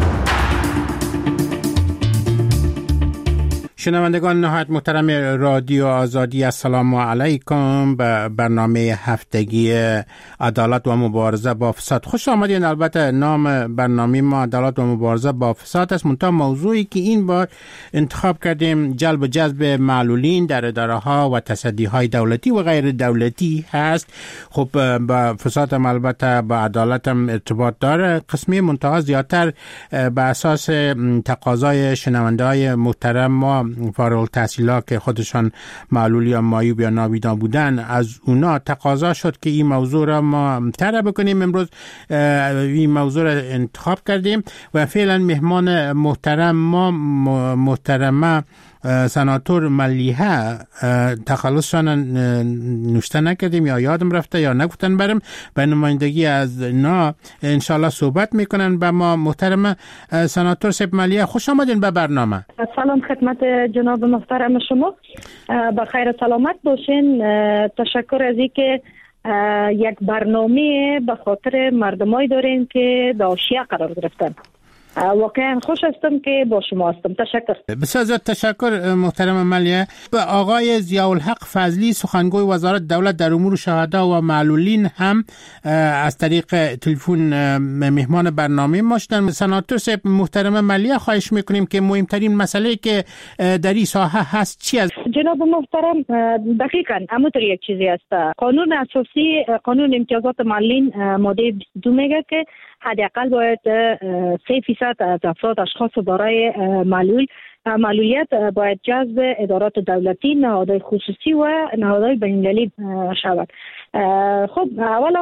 شنوندگان نهایت محترم رادیو آزادی، السلام علیکم به برنامه هفتگی عدالت و مبارزه با فساد. خوش آمدین. البته نام برنامه ما عدالت و مبارزه با فساد است، منتها موضوعی که این بار انتخاب کردیم جلب و جذب معلولین در اداره ها و تصدی های دولتی و غیر دولتی هست. خب با فساد هم البته با عدالت هم ارتباط داره قسمی، منتها زیادتر به اساس تقاضای شنونده های محترم ما فارغ التحصیلا که خودشان معلول یا معیوب یا نابینا بودن، از اونا تقاضا شد که این موضوع را ما طرح بکنیم. امروز این موضوع را انتخاب کردیم و فعلا مهمان محترم ما محترمه سناتور ملیحه، تخلصشان نوشته نکردیم یا یادم رفته یا نگفتن برم، به نمایندگی از نا انشالله صحبت میکنن با ما. محترم سناتور سیب ملیحه، خوش آمدین به برنامه. سلام خدمت جناب محترم شما، بخیر سلامت باشین. تشکر از اینکه یک برنامه به خاطر مردمای دارین که داشیه قرار گرفتن. واقعا خوش هستم که با شما هستم. تشکر. بسیار زیاد تشکر محترم ملیحه. آقای ضیاءالحق فضلی، سخنگوی وزارت دولت در امور شهدا و معلولین، هم از طریق تلفن مهمان برنامه ما شدن. سناتور صاحب محترم ملیحه، خواهش میکنیم که مهمترین مسئله که در این ساحه هست چی است؟ جناب محترم، دقیقاً همونطور یک چیزی است. قانون اساسی، قانون امتیازات معلولین ماده 22 میگه که حداقل باید 3% از افراد اشخاص دارای معلولیت باید جذب ادارات دولتی، نهادهای خصوصی و نهادهای بین‌المللی شود. خب اولا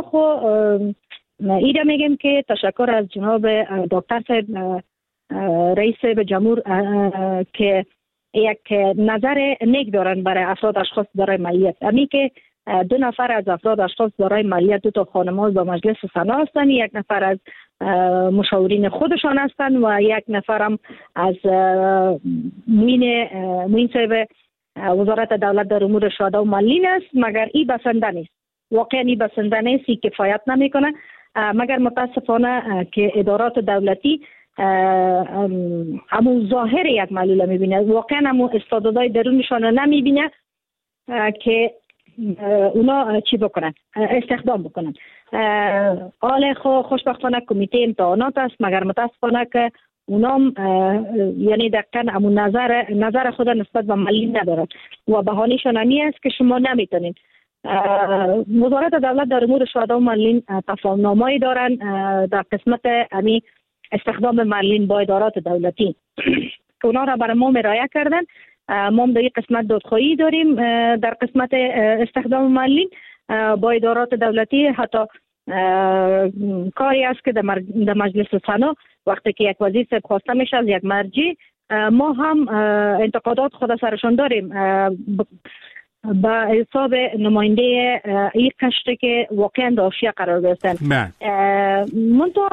ایده میگم که تشکر از جناب دکتر صاحب رئیس جمهور که یک نظر نیک دارن برای افراد اشخاص دارای معلولیت. امی که 2 نفر از افراد اشخاص دارای معلولیت 2 تا خانم‌ها با مجلس سنا هستند، 1 نفر از مشاورین خودشان هستند و 1 نفر هم از موین صاحب وزارت دولت در امور شهدا و معلولین است، مگر این بسنده نیست. واقعا این بسنده نیست، این کفایت نمیکنه. مگر متاسفانه که ادارات دولتی همون ظاهر یک معلول میبینه، واقعا همون استعدادهای درونشان نمیبینه که اونا چی بکنن، استخدام بکنن. حال خوشبختانه کمیته امتحانات است، مگر متاسفانه که اونا یعنی دقیقا همون نظر خود نسبت به معلولین ندارن و بهانه‌شان همی است که شما نمیتونید. وزارت دولت در امور شهدا و معلولین تفاهم‌نامه‌ای دارن در قسمت امی استخدام معلولین با ادارات دولتی که اونا را برای ما مرایه کردن. ما در این قسمت دادخواهی داریم در قسمت استخدام معلولین با ادارات دولتی. حتی کاری است که در مجلس سنا وقتی که یک وزیر صاحب خواسته میشه از یک مرجع، ما هم انتقادات خود سرشان داریم با حساب نماینده این قشر که واقعا در حاشیه قرار گرفتن. منتها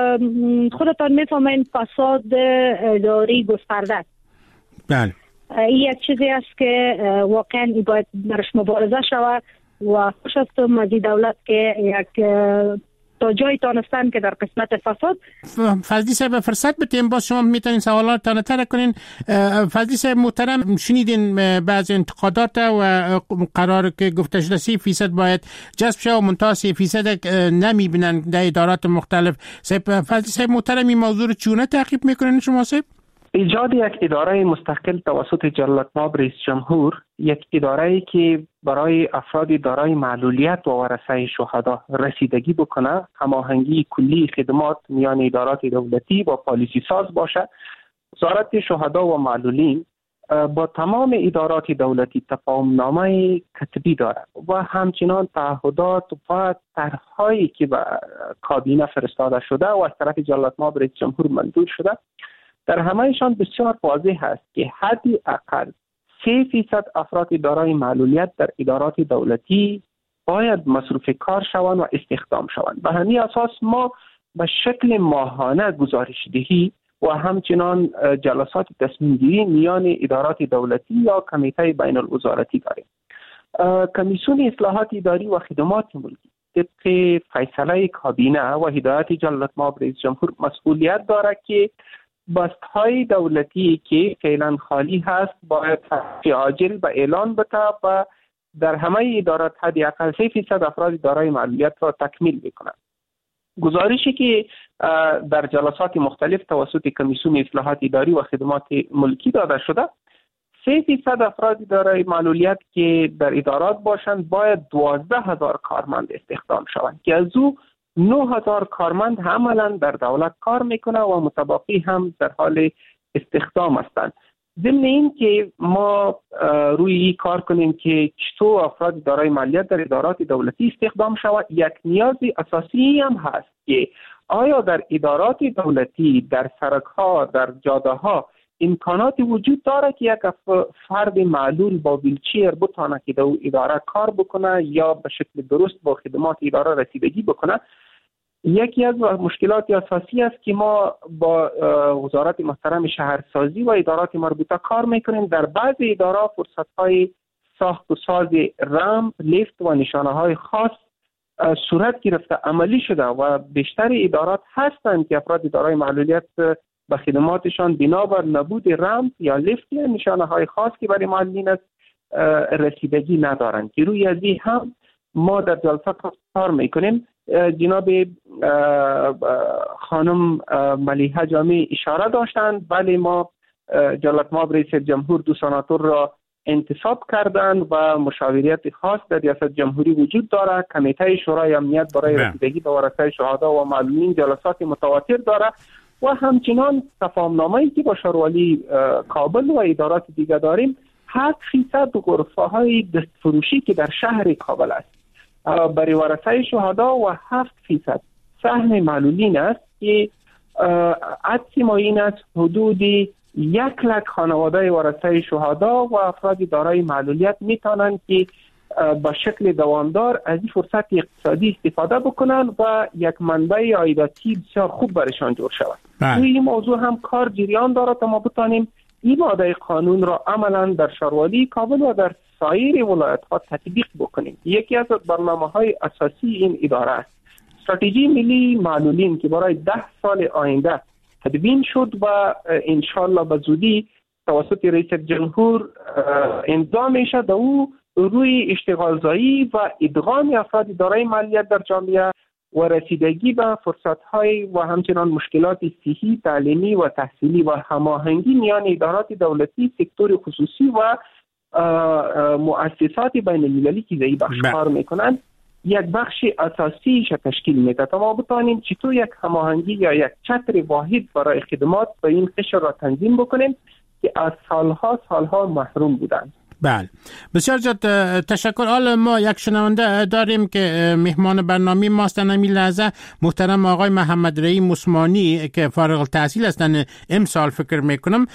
خودتان میفهمین فساد اداری گسترده. بله. این یک چیزی است که واقعا باید برش مبارزه شود و خوش است مزید دولت که یک تا جایی تانستن که در قسمت فساد. فضلی صاحب فرصت بتیم باز شما میتونین سوالات تر کنین. فضلی صاحب محترم، شنیدین بعض انتقادات و قرار که گفته شده 3% باید جذب شه و منتها 3% نمیبینن در ادارات مختلف. فضلی صاحب محترم، این موضوع رو چونه تعقیب میکنین شما صاحب؟ ایجاد یک اداره مستقل توسط جلالتمآب رئیس جمهور، یک اداره‌ای که برای افراد دارای معلولیت و ورثه شهدا رسیدگی بکنه، هماهنگی کلی خدمات میان ادارات دولتی با پالیسی ساز باشه. وزارت شهدا و معلولین با تمام ادارات دولتی تفاهم‌نامه کتبی دارد و همچنان تعهدات و طرح‌هایی که به کابینه فرستاده شده و از طرف جلالتمآب رئیس جمهور منظور شده، در همهشان بسیار واضح است که حدی اقل 3% افراد دارای معلولیت در ادارات دولتی باید مصروف کار شوند و استخدام شوند. به همین اساس ما به شکل ماهانه گزارش دهی و همچنان جلسات تصمیم گیری میان ادارات دولتی یا کمیته بین الوزارتی داریم. کمیسیون اصلاحات اداری و خدمات ملکی طبق فیصله کابینه و هدایت جلالتمآب رئیس جمهور مسئولیت دارد که بست‌های دولتی که فعلا خالی هست باید عاجل به اعلان بده و در همه ادارات حداقل 3% افراد دارای معلولیت را تکمیل بکنند. گزارشی که در جلسات مختلف توسط کمیسیون اصلاحات اداری و خدمات ملکی داده شده، 3% افراد دارای معلولیت که در ادارات باشند باید 12,000 کارمند استخدام شوند که از او 9,000 کارمند عملا در دولت کار میکنه و متبقی هم در حال استخدام هستند. ضمن این که ما روی این کار کنیم که چطور افراد دارای معلولیت در ادارات دولتی استخدام شود، یک نیاز اساسی هم هست که آیا در ادارات دولتی، در سرک‌ها، در جاده‌ها امکانات وجود داره که یک فرد معلول با ویلچیر بتونه که در اداره کار بکنه یا به شکل درست با خدمات اداره رسیدگی بکنه. یکی از مشکلات اساسی است که ما با وزارت محترم شهرسازی و ادارات مربوطه کار میکنیم. در بعض اداره فرصت‌های ساخت و ساز رمپ، لیفت و نشانه‌های خاص صورت گرفته، عملی شده و بیشتر ادارات هستند که افراد دارای معلولیت به خدماتشان بنابر نبود رمپ یا لیفت یا نشانه‌های خاص که برای معلولین است رسیدگی ندارند. که روی از این هم ما در جلسات کار میکنیم. جناب خانم ملیحه جامی اشاره داشتند، ولی ما جلالتمآب رئیس جمهور 2 سناتور را انتصاب کردند و مشاوریت خاص در ریاست جمهوری وجود دارد. کمیته شورای امنیت برای رسیدگی به ورثه شهدا و معلولین جلسات متواتر دارد و همچنان تفاهم‌نامه‌ای که با شاروالی کابل و ادارات دیگر داریم 7% غرفه‌های دستفروشی که در شهر کابل است برای ورثه شهدا و 7% سهم معلولین است که عدس ما این است حدود 100,000 خانواده ورثه شهدا و افراد دارای معلولیت میتونند که با شکل دوامدار از این فرصت اقتصادی استفاده بکنند و یک منبع عایداتی بسیار خوب برشان جور شود. روی این موضوع هم کار جریان داره تا ما بتانیم این ماده قانون را عملا در شاروالی کابل و در سایر ولایت ها تطبیق بکنیم. یکی از برنامه‌های اساسی این اداره است. استراتژی ملی معلولین که برای 10 سال آینده تدوین شد و انشالله به زودی توسط رئیس جمهور امضا میشه، در او روی اشتغالزایی و ادغام افراد دارای مالیت در جامعه و رسیدگی به فرصت‌های و همچنان مشکلات صحی، تعلیمی و تحصیلی و هماهنگی میان ادارات دولتی، سکتور خصوصی و مؤسسات بین المللی که زی بخش کار میکنند یک بخش اساسی تشکیل میده تا ما بتوانیم چطور یک هماهنگی یا یک چتر واحد برای خدمات به این قشر را تنظیم بکنیم که از سالها محروم بودند. بله، بسیار زیاد تشکر. حالا ما یک شنونده داریم که مهمان برنامه ماست در این لحظه، محترم آقای محمد رحیم عثمانی که فارغ التحصیل هستن امسال فکر میکنم.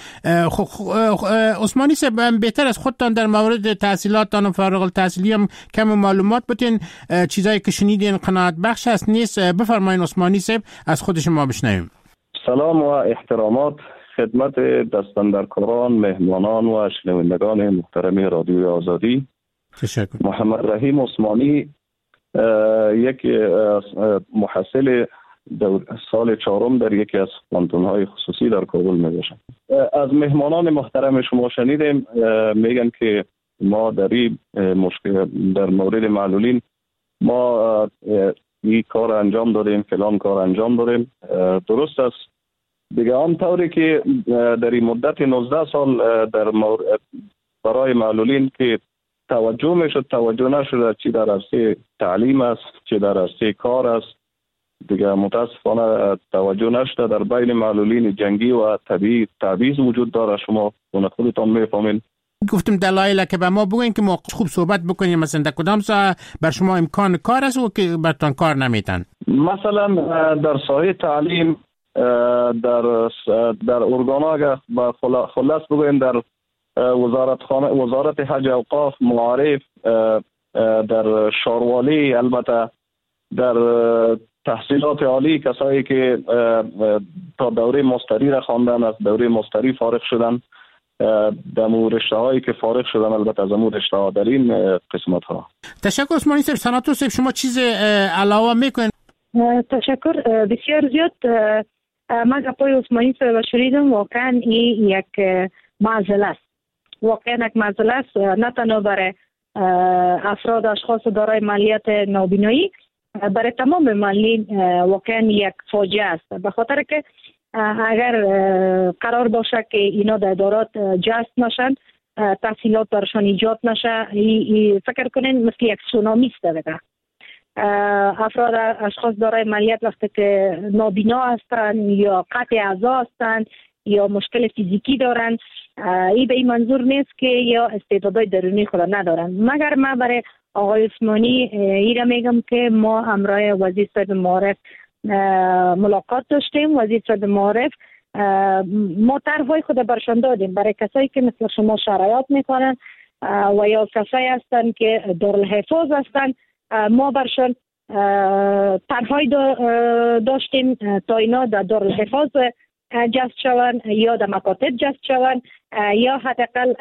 عثمانی صاحب، بهتر از خودتان در مورد تحصیلاتتان و فارغ التحصیلی هم کم معلومات بتین، چیزایی که شنیدین قناعت بخش است نیست؟ بفرمایید عثمانی صاحب، از خود شما بشنویم. سلام و احترامات خدمت دستاندرکاران، مهمانان و شنوندگان محترم رادیوی آزادی. تشکر. محمد رحیم عثمانی یک محصل سال 4 در یکی از پانتون‌های خصوصی در کابل میباشم. از مهمانان محترم شما شنیدیم میگن که ما در مورد معلولین ما این کار انجام دادیم، فلان کار انجام دادیم. درست است. دیگه آن طوری که در این مدت 19 سال برای معلولین که توجه میشد توجه نشده، چی در عرصه تعلیم است چی در عرصه کار است، دیگه متاسفانه توجه نشده. در بین معلولین جنگی و طبیعی تبعیض وجود داره، شما خودتان میفهمین. گفتم دلایل که به ما بگوین که ما خوب صحبت بکنیم، مثلا در کدام ساحه بر شما امکان کار است و که برتان کار نمیتن؟ مثلا در ساحه تعلیم، در ارگان‌ها با خلاص بگویم در وزارت حج اوقاف، معارف، در شاروالی، البته در تحصیلات عالی کسایی که تا دوره ماستری را خواندن، از دوره ماستری فارغ شدن، در رشته هایی که فارغ شدن البته از امور رشته ها در این قسمت ها. تشکر عثمانی صاحب. سناتور صاحب، شما چیز علاوه میکنین؟ تشکر بسیار زیاد. من گپای عثمانی صاحب شنیدم، واقعا این یک معضله است. واقعا یک معضله است، نه تنها برای افراد اشخاص دارای مالیت نابینایی، برای تمام معلولین واقعا یک فاجعه است. به خاطر که اگر قرار باشه که اینا در ادارات جذب نشن، تحصیلات برشان ایجاد نشه، فکر کنین مثل یک سونامی است دیگه. افراد اشخاص دارای مالیت وقتی که نابینا هستند یا قطع اعضا هستند یا مشکل فیزیکی دارن، این به این منظور نیست که یا استعدادهای درونی خود ندارن. مگر من برای آقای عثمانی ایره میگم که ما همراه وزیر صاحب معارف ملاقات داشتیم. وزیر صاحب معارف ما طرح‌های خود برشان دادیم برای کسایی که مثل شما شرایط میکنن و یا کسایی هستن که دارالحفاظ هستن. ما برشان طرح‌های داشتیم تا اینا در دارالحفاظ جذب شوند یا در مکاتب جذب شوند یا حداقل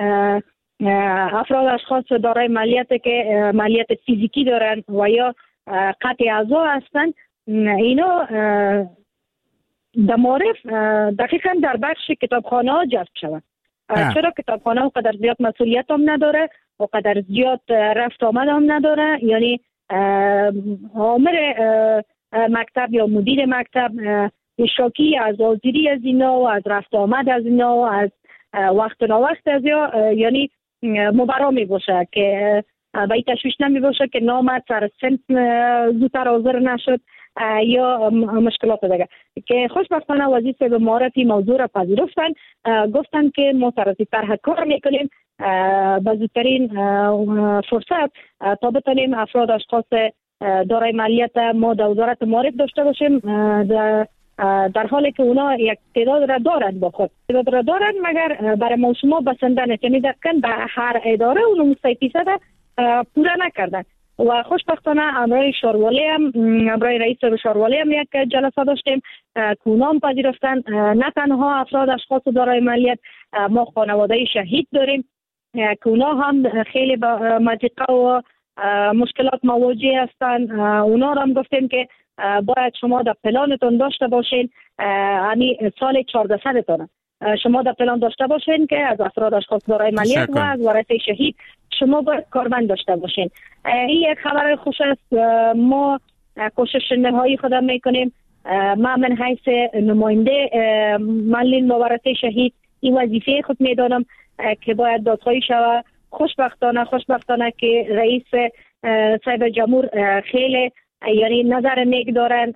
افراد اشخاص دارای مالیت که مالیت فیزیکی دارن و یا قطع اعضا هستن، اینا در معرف دقیقا در بخش کتابخانه ها جذب شوند. چرا کتابخانه ها قدر زیاد مسئولیت هم نداره و قدر زیاد رفت آمد هم نداره، یعنی آمر مکتب یا مدیر مکتب شاکی از حاضری از اینا و از رفت آمد از اینا و از وقت نوقت از یعنی مبرا می باشه که به این تشویش نمی باشه که نامد سر سنت زودتر حاضر نشد یا مشکلات دیگه که خوشبختانه وزیر صاحب معارفی موضوع را پذیرفتن، گفتن که ما سر از طرح کار میکنیم به زودترین فرصت تا بتونیم افراد اشخاص دارای مالیت ما در وزارت معارف داشته باشیم، در حالی که اونا یک تعداد را دارند با خود تعداد را دارند، مگر برای ما شما بسنده نیست، یعنی دقیقاً به هر اداره اونو 100% پورا نکردن. و خوشبختانه امرای شاروالی هم امرای رئیس شاروالی هم یک جلسه داشتیم که اونام پذیرفتن نه تنها افراد اشخاص دارای مالیت، ما خانواده شهید داریم که اونا هم خیلی با مضیقه و مشکلات مواجه هستند. اونا هم گفتیم که باید شما در پلانتون داشته باشین، یعنی سال 1400 تون شما در پلان داشته باشین که از افراد اشخاص دارای مالیت و از ورثه شهید شما باید کارمند داشته باشین. این یک خبر خوش است. ما کوشش نهایی خودم میکنیم. ما من حیث نماینده معلولین و ورثه شهید این وظیفه خود میدانم که باید دادخواهی شود. خوشبختانه که رئیس صاحب جمهور خیلی یعنی نظر نیک دارن،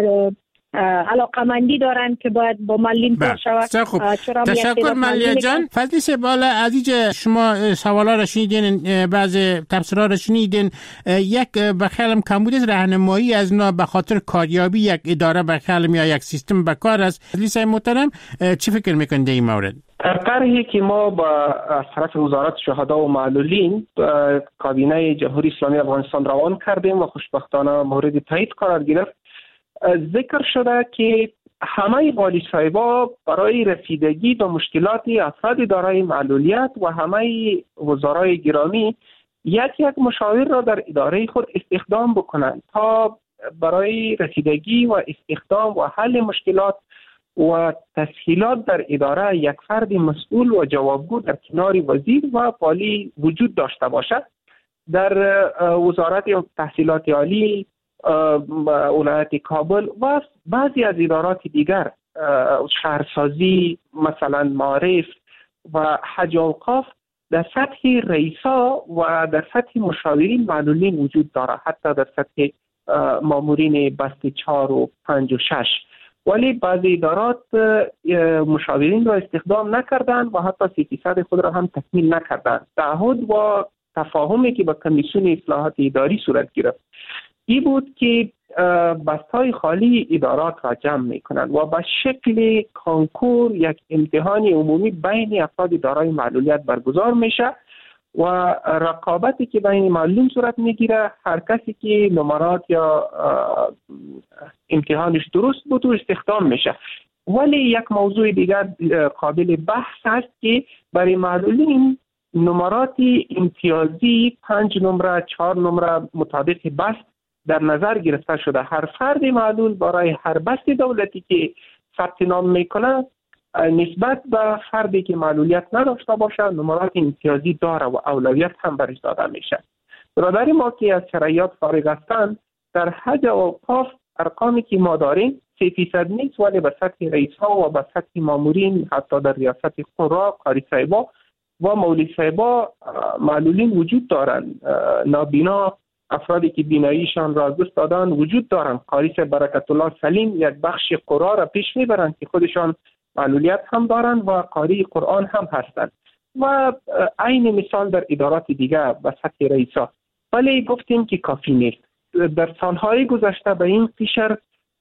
علاقمندی دارن که باید با معلولین کار شود. تشکر ملیه جان. فضلی سباله عزیز، شما سوالا را شنیدین، بعض تفسیرها را شنیدین. یک بخیالم کمبود راهنمایی از نا به خاطر کاریابی یک اداره بخیالم یا یک سیستم بکار است. فضلی صاحب محترم چی فکر میکنید در این مورد؟ طرحی که ما با از طرف وزارت شهدا و معلولین کابینه جمهوری اسلامی افغانستان روان کردیم و خوشبختانه مورد تایید قرار گرفت، ذکر شده که همه والی صاحبا برای رسیدگی به مشکلات افراد دارای معلولیت و همه وزرای گرامی یک مشاور را در اداره خود استخدام بکنند تا برای رسیدگی و استخدام و حل مشکلات و تسهیلات در اداره یک فرد مسئول و جوابگو در کنار وزیر و والی وجود داشته باشد. در وزارت تحصیلات عالی ولایت کابل و بعضی از ادارات دیگر، شهرسازی، مثلا معارف و حج و اوقاف، در سطح رئیسا و در سطح مشاورین معلولین وجود دارد، حتی در سطح مامورین بست 4 و 5 و 6. ولی بعضی ادارات مشاورین را استخدام نکردند و حتی 3% خود را هم تکمیل نکردند. تعهد و تفاهمی که با کمیسیون اصلاحات اداری صورت گرفت این بود که بستهای خالی ادارات را جمع میکنند و به شکل کانکور یک امتحان عمومی بین افراد دارای معلولیت برگزار میشه و رقابتی که بین معلولین صورت میگیره، هر کسی که نمرات یا امتحانش درست بود و استخدام میشه. ولی یک موضوع دیگر قابل بحث است که برای معلولین نمرات امتیازی 5 نمره 4 نمره مطابق بست در نظر گرفته شده. هر فرد معلول برای هر بست دولتی که ثبت نام میکنه نسبت به فردی که معلولیت نداشته باشه نمرات امتیازی داره و اولویت هم برش داده میشه. برادر ما که از شرایط فارغ هستند در حج و اوقاف ارقامی که ما داریم 3% نیست، ولی به سطح رئیس ها و به سطح مامورین حتی در ریاست قرا، قاری صاحبا و مولی صاحبا معلولین وجود دارند. نابینا، افرادی که بیناییشان را دست دادن وجود دارند. قاری صاحب برکت الله سلیم یک بخش قرا را پیش میبرند که خودشان معلولیت هم دارند و قاری قرآن هم هستند و عین مثال در ادارات دیگر به سطح رئیسا. ولی گفتیم که کافی نیست. در سالهای گذشته به این قشر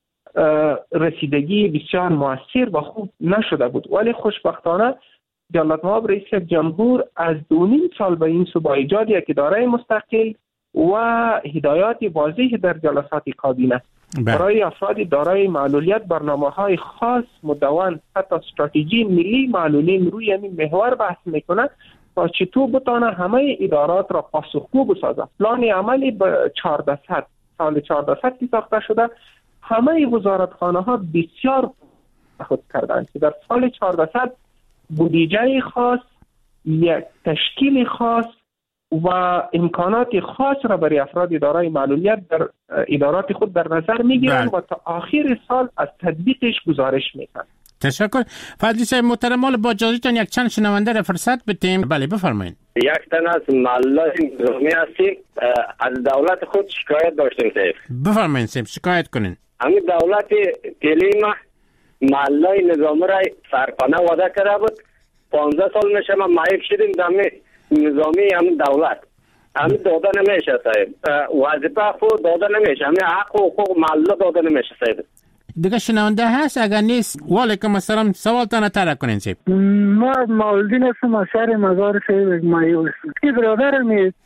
رسیدگی بسیار مؤثر و خوب نشده بود، ولی خوشبختانه جلالت مآب رئیس جمهور از 2.5 سال به این سو با ایجاد یک اداره مستقل و هدایات واضح در جلسات کابینه برای افراد دارای معلولیت برنامه‌های خاص مدون، حتی استراتژی ملی معلولین روی این محور بحث میکنه تا چطور بتونه همه ادارات را پاسخگو بسازه. پلان عملی به 1400 سال 1400 که ساخته شده، همه وزارتخانه ها بسیار خود کردند که در سال 1400 بودجه خاص، یک تشکیل خاص و امکانات خاص را برای افراد دارای معلولیت در ادارات خود در نظر میگیرند و تا آخر سال از تطبیقش گزارش میکنند. تشکر. فضلی صاحب محترم، با اجازهتون یک چند شنونده را فرصت بدیم. بله بفرمایید. یک تن از معلولین نظامی هستیم، از دولت خود شکایت داشتیم صاحب. بفرمایید صاحب، شکایت کنین. همین دولت کلیم معلولین نظامی را سرپناه وعده کرده بود. 15 سال میشه ما معیب شدیم در نظامی همین دولت. همین داده نمیشه صاحب، وظیفه خود داده نمیشه، همین حق و حقوق معلول داده نمیشه صاحب. دیگه شنونده هست؟ اگر نیست و علیکم السلام، سوالتان طرح کنین صاحب. ما معلولین هستم از شهر مزار صاحب مایو هستم. این برادر می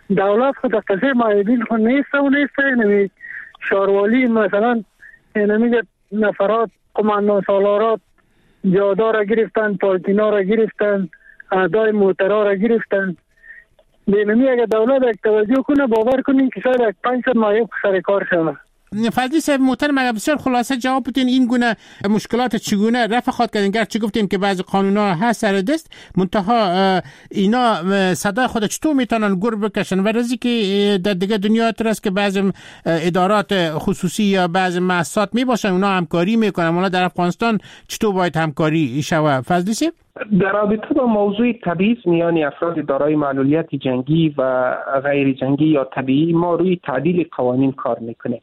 دولت خود قصه معیدین خود نیست و نیست. اینمی شاروالی مثلا اینمی نفرات قماندان سالارات جادا را گرفتن، پالتینا را گرفتن، اعدای موترها را گرفتن. اینمی اگر دولت یک توجه کنه باور کنین که شاید 500 مایب سر کار شده. فضلی صاحب محترم، اگر بسیار خلاصه جواب بدین این گونه مشکلات چگونه رفع خواهد کردن؟ گرچه گفتین که بعضی قانون‌ها هست سر دست، منتها اینا صدای خود چطور میتونن گر بکشن؟ و رزی که در دیگه دنیا است که بعضی ادارات خصوصی یا بعضی مؤسسات میباشن اونا همکاری میکنن، اونا در افغانستان چطور باید همکاری شود؟ فضلی صاحب در رابطه با موضوع تبعیض میان افراد دارای معلولیت جنگی و غیر جنگی یا طبیعی ما روی تعدیل قوانین کار میکنه.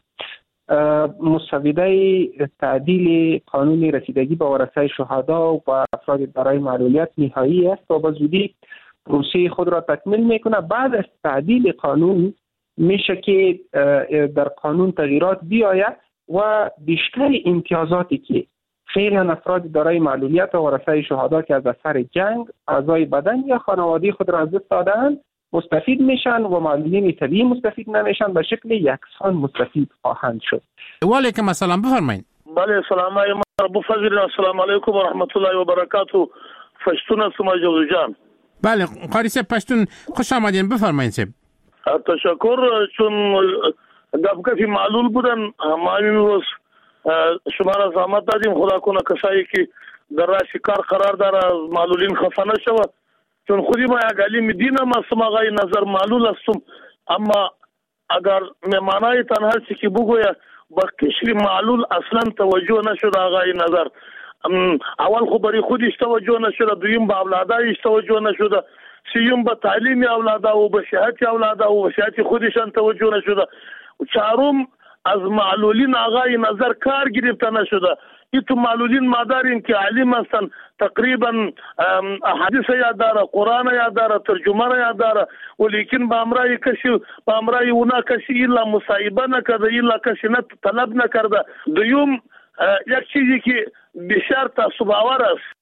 مسوده تعدیل قانون رسیدگی به ورثه شهدا و افراد دارای معلولیت نهایی است و به زودی پروسه خود را تکمیل میکنه. بعد از تعدیل قانون میشه که در قانون تغییرات بیاید و بیشتر امتیازاتی که فعلا افراد دارای معلولیت و ورثه شهدا که از اثر جنگ اعضای بدن یا خانواده خود را از دست دادند مستفید میشن و معلولین طبیعی مستفید نمیشن، به شکل یکسان مستفید خواهند شد. وعلیکم السلام، بفرمایید. بله سلام علیکم ابو فضل، السلام علیکم و رحمت الله و برکاته. پشتون هستم جوزو جان. بله قاری صاحب پشتون خوش آمدین، بفرمایید صاحب. تشکر. چون دفعه معلول بودن ما امروز شما را زحمت دادیم، خدا کنه کسایی که در راه کار قرار داره از معلولین خفه نشود، چون خودی ما یک علیم دینم هستم، آقای نظر معلول هستم، اما اگر مهمانای تنها هستی که بگوید با کشور معلول اصلا توجه نشده آقای نظر. اول خو برای خودش توجه نشده، دویم به اولادایش توجه نشده، سیوم به تعلیم اولادا و به صحت اولادا و به صحت خودشان توجه نشده، چهارم از معلولین آقای نظر کار گرفته نشده. این تو معلولین ما داریم که علیم هستن، تقریبا احادیث یاد داره، قرآن یاد داره، ترجمه یاد داره، ولیکن به امرای اونا کسی ایلا مصاحبه نکرده، ایلا کسی طلب نکرده. دوم یک چیزی که بسیار تعصب آور است،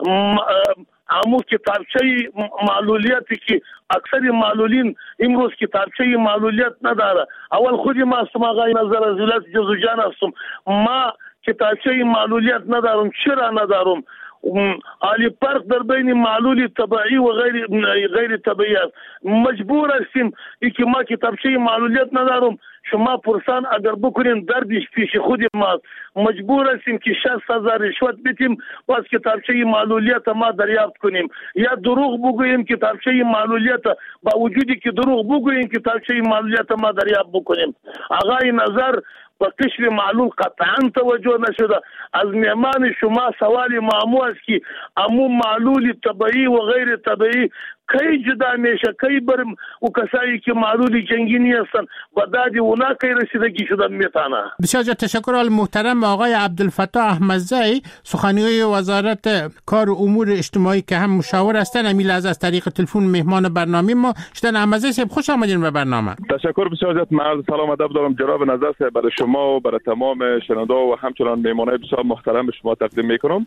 امو کتابچه معلولیتی که اکثر معلولین امروز کتابچه معلولیت نداره. اول خودی ما هستم آقای نظر از ولایت جوزو جان هستم، ما کتابچه معلولیت ندارم. چرا ندارم؟ عالی فرق در بین معلول طبیعی و غیر طبیعی است. مجبور هستیم که ما کتابچه معلولیت ندارم. شما پرسان اگر بکنین دردش پیش خود ما، مجبور هستیم که 60,000 رشوت بدیم باز کتابچه معلولیت ما دریافت کنیم، یا دروغ بگوییم کتابچه معلولیت، با وجودی که دروغ بگوییم کتابچه معلولیت ما دریافت بکنیم. آقای نظر با کشور معلول قطعا توجه نشده. از مهمان شما سوال معمول است که امو معلول طبیعی و غیر طبیعی کی جدا میشه، کی برم و کسایی که معلول جنگی هستن با دادی اونا کی رسیدگی شدن میتونه. بسیار تشکر از محترم آقای عبدالفتاح احمدزی، سخنگوی وزارت کار و امور اجتماعی که هم مشاور هستن. امیل از طریق تلفن مهمان برنامه ما شدن. احمدزی صاحب خوش آمدین به برنامه. تشکر بسیار زیاد. من سلام ادب دارم جناب نظر صاحب برای شما و برای تمام شنونده و همچنان مهمانای بسیار محترم به شما تقدیم میکنم.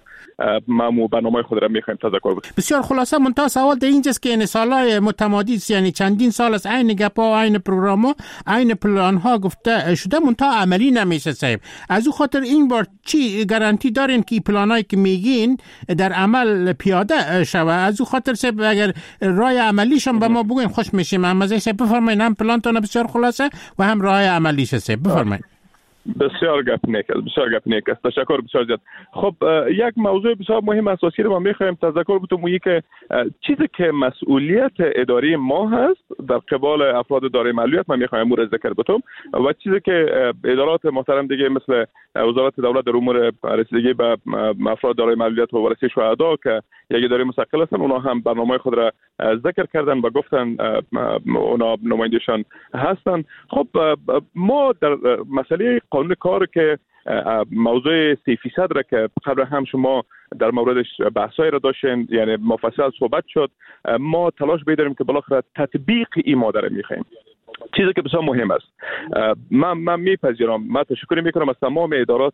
ما برنامه خود را میخوایم تذکر بدیم. بسیار خلاصه منتها سوال در اینجاست که این سالهای متمادی یعنی چندین سال از عین گپا و عین پروگرام‌ها عین پلان‌ها گفته شده منتها عملی نمیشه صاحب. از او خاطر این بار چی گارانتی دارین که پلانایی که میگین در عمل پیاده شوه؟ از او خاطر صاحب اگر راه عملیشون به ما بگین خوش میشیم. محمد صاحب بفرمایید، هم پلانتون بسیار خلاصه و هم راه عملیش صاحب بفرمایید. بسیار گپ نیک است. تشکر بسیار زیاد. خب یک موضوع بسیار مهم اساسی رو ما می‌خوایم تذکر بدیم، که چیزی که مسئولیت اداری ما هست در قبال افراد دارای معلولیت ما می‌خوایم امور ذکر بدیم، و چیزی که ادارات محترم دیگه مثل وزارت دولت در امور رسیدگی به افراد دارای معلولیت و ورثه شهدا که یک اداره مستقل هستن، اونا هم برنامه خود را ذکر کردن و گفتن اونا نمایندگان هستن. خب ما در مسئله قانون کار که موضوع 3% را که قبل هم شما در موردش بحثایی را داشتین، یعنی مفصل صحبت شد، ما تلاش بیداریم که بالاخره تطبیق این ماده را میخوایم. چیزی که بسیار مهم است. من میپذیرم، من تشکر میکنم از تمام ادارات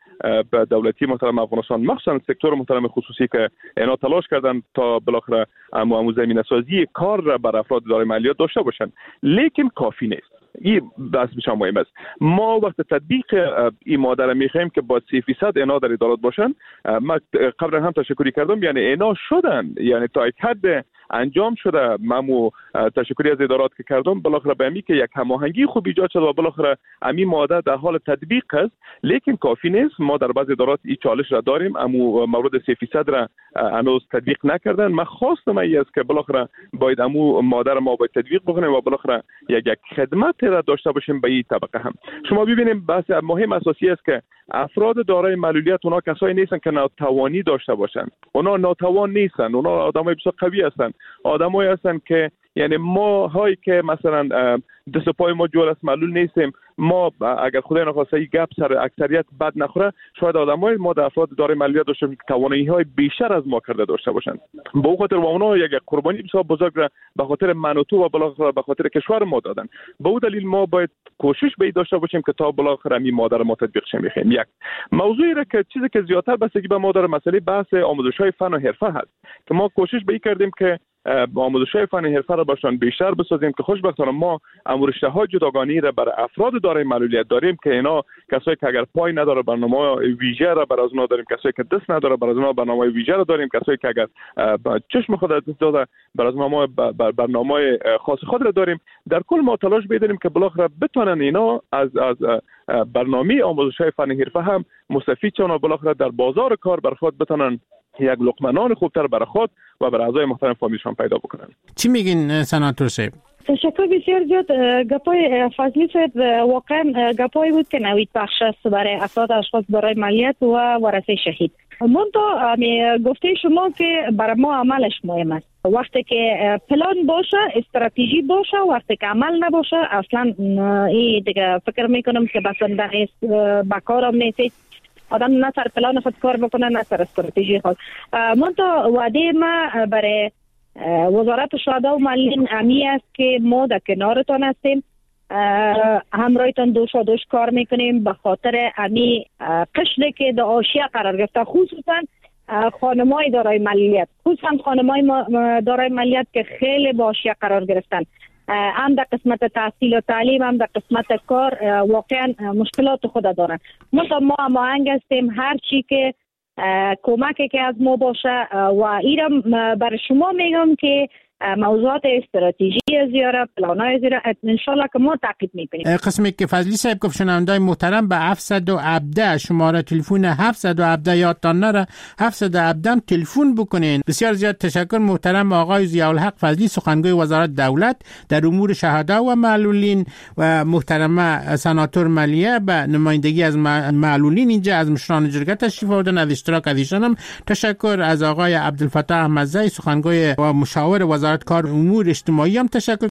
دولتی محترم افغانستان، مخصوصا سکتور محترم خصوصی که اینا تلاش کردن تا بالاخره زمینه سازی کار را بر افراد دارای مالیات داشته باشند، لیکن کافی نیست. این بحث بسیار مهم است. ما وقت تطبیق این ماده را میخوایم که با 3% اینا در ادارات باشن. ما قبلا هم تشکری کردم، یعنی اینا شدن، یعنی تا یک حد انجام شده. من تشکری از ادارات که کردم، بالاخره به امی که یک هماهنگی خوب ایجاد شد و بالاخره امی ماده در حال تطبیق است، لیکن کافی نیست. ما در بعض ادارات این چالش را داریم، اما مورد 3% را هنوز تطبیق نکردن. من خواستم است که بالاخره باید امو ماده را ما باید تطبیق بکنیم و بالاخره یک خدمت را داشته باشیم به این طبقه هم. شما ببینیم بحث مهم اساسی است که افراد دارای معلولیت اونا کسایی نیستن که ناتوانی داشته باشن. اونا ناتوان نیستن، اونا آدمای بسیار قوی هستن، آدمایی هستن که یعنی ما هایی که مثلا دست پای ما جور است، معلول نیستیم، ما اگر خدای نخواسته این گپ سر اکثریت بد نخوره، شاید آدمای ما در افراد دارای معلولیت داشته که توانایی های بیشتر از ما کرده داشته باشن. به اون خاطر اونا یک قربانی بسیار بزرگ را به خاطر من و تو و بالاخره به خاطر کشور ما دادن. به اون دلیل ما باید کوشش به داشته باشیم که تا بالاخره این ماده را ما تطبیق می‌خوایم. یک موضوعی را که چیزی که زیادتر بستگی به ما داره، مسئله بحث آموزش‌های فن و حرفه هست که ما کوشش به این کردیم که آموزش‌های فن و حرفه را باشن بیشتر بسازیم که خوشبختانه ما رشته‌های جداگانه را برای افراد دارای معلولیت داریم که اینا کسایی که اگر پای نداره برنامه ویژه را برای اونا داریم، کسایی که دست نداره برای اونا برنامه ویژه را داریم، کسایی که اگر چشم خود دست داده برای اونا برنامه خاص خود را داریم. در کل ما تلاش بداریم که بالاخره بتونن اینا از برنامه آموزش‌های فن و حرفه هم مستفید شون و بالاخره در بازار کار بر خود بتونن یک لقمه نان خوبتر برای خود و برای اعضای محترم فامیلشان پیدا بکنن. چی میگین سناتور صاحب؟ تشکر بسیار زیاد. گپای فضلی صاحب واقعا گپایی بود که نوید بخش است برای افراد اشخاص دارای معلولیت و ورثه شهید. منتها گفته شما که برای ما عملش مهم است. وقتی که پلان باشه، استراتژی باشه، وقتی که عمل نباشه اصلا این دیگه فکر میکنم که بسنده است، بکارم نیست. آدم نه سر پلان خود کار بکنه نه سر استراتژی خود. منتها وعده ما برای وزارت شهدا و معلولین امی است که ما در کنارتان هستیم، همراهتان دوش و دوش کار میکنیم به خاطر امی قشری که در حاشیه قرار گرفته، خصوصا خانمای دارای معلولیت، خصوصا خانمای دارای معلولیت که خیلی با حاشیه قرار گرفتن، هم در قسمت تحصیل و تعلیم هم در قسمت کار واقعا مشکلات خود دارن. ما هماهنگ هستیم، هر چی که کمکی که از ما باشه و ایرم برای شما میگم که موضوعات استراتژی زیاره، پلانای زیاره انشالله که ما تعقیب میکنیم. قسمی که فضلی صاحب گفت شنوندای محترم به 717 شماره تلفن 717 یادتان نره 717 تلفن بکنین. بسیار زیاد تشکر محترم آقای ضیاءالحق فضلی سخنگوی وزارت دولت در امور شهدا و معلولین و محترمه سناتور ملیه به نمایندگی از معلولین اینجا از مشران جرگه تشریف آوردن. از اشتراک از ایشانم تشکر. از آقای عبدالفتاح احمدزی سخنگوی و مشاور وزارت کار امور اجتماعی هم تشکر.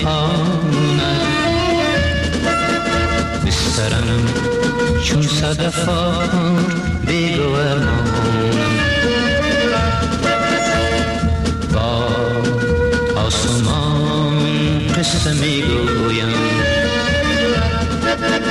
خواند بسترم چون صدفان بگوه مانم با آسمان قصه میگویم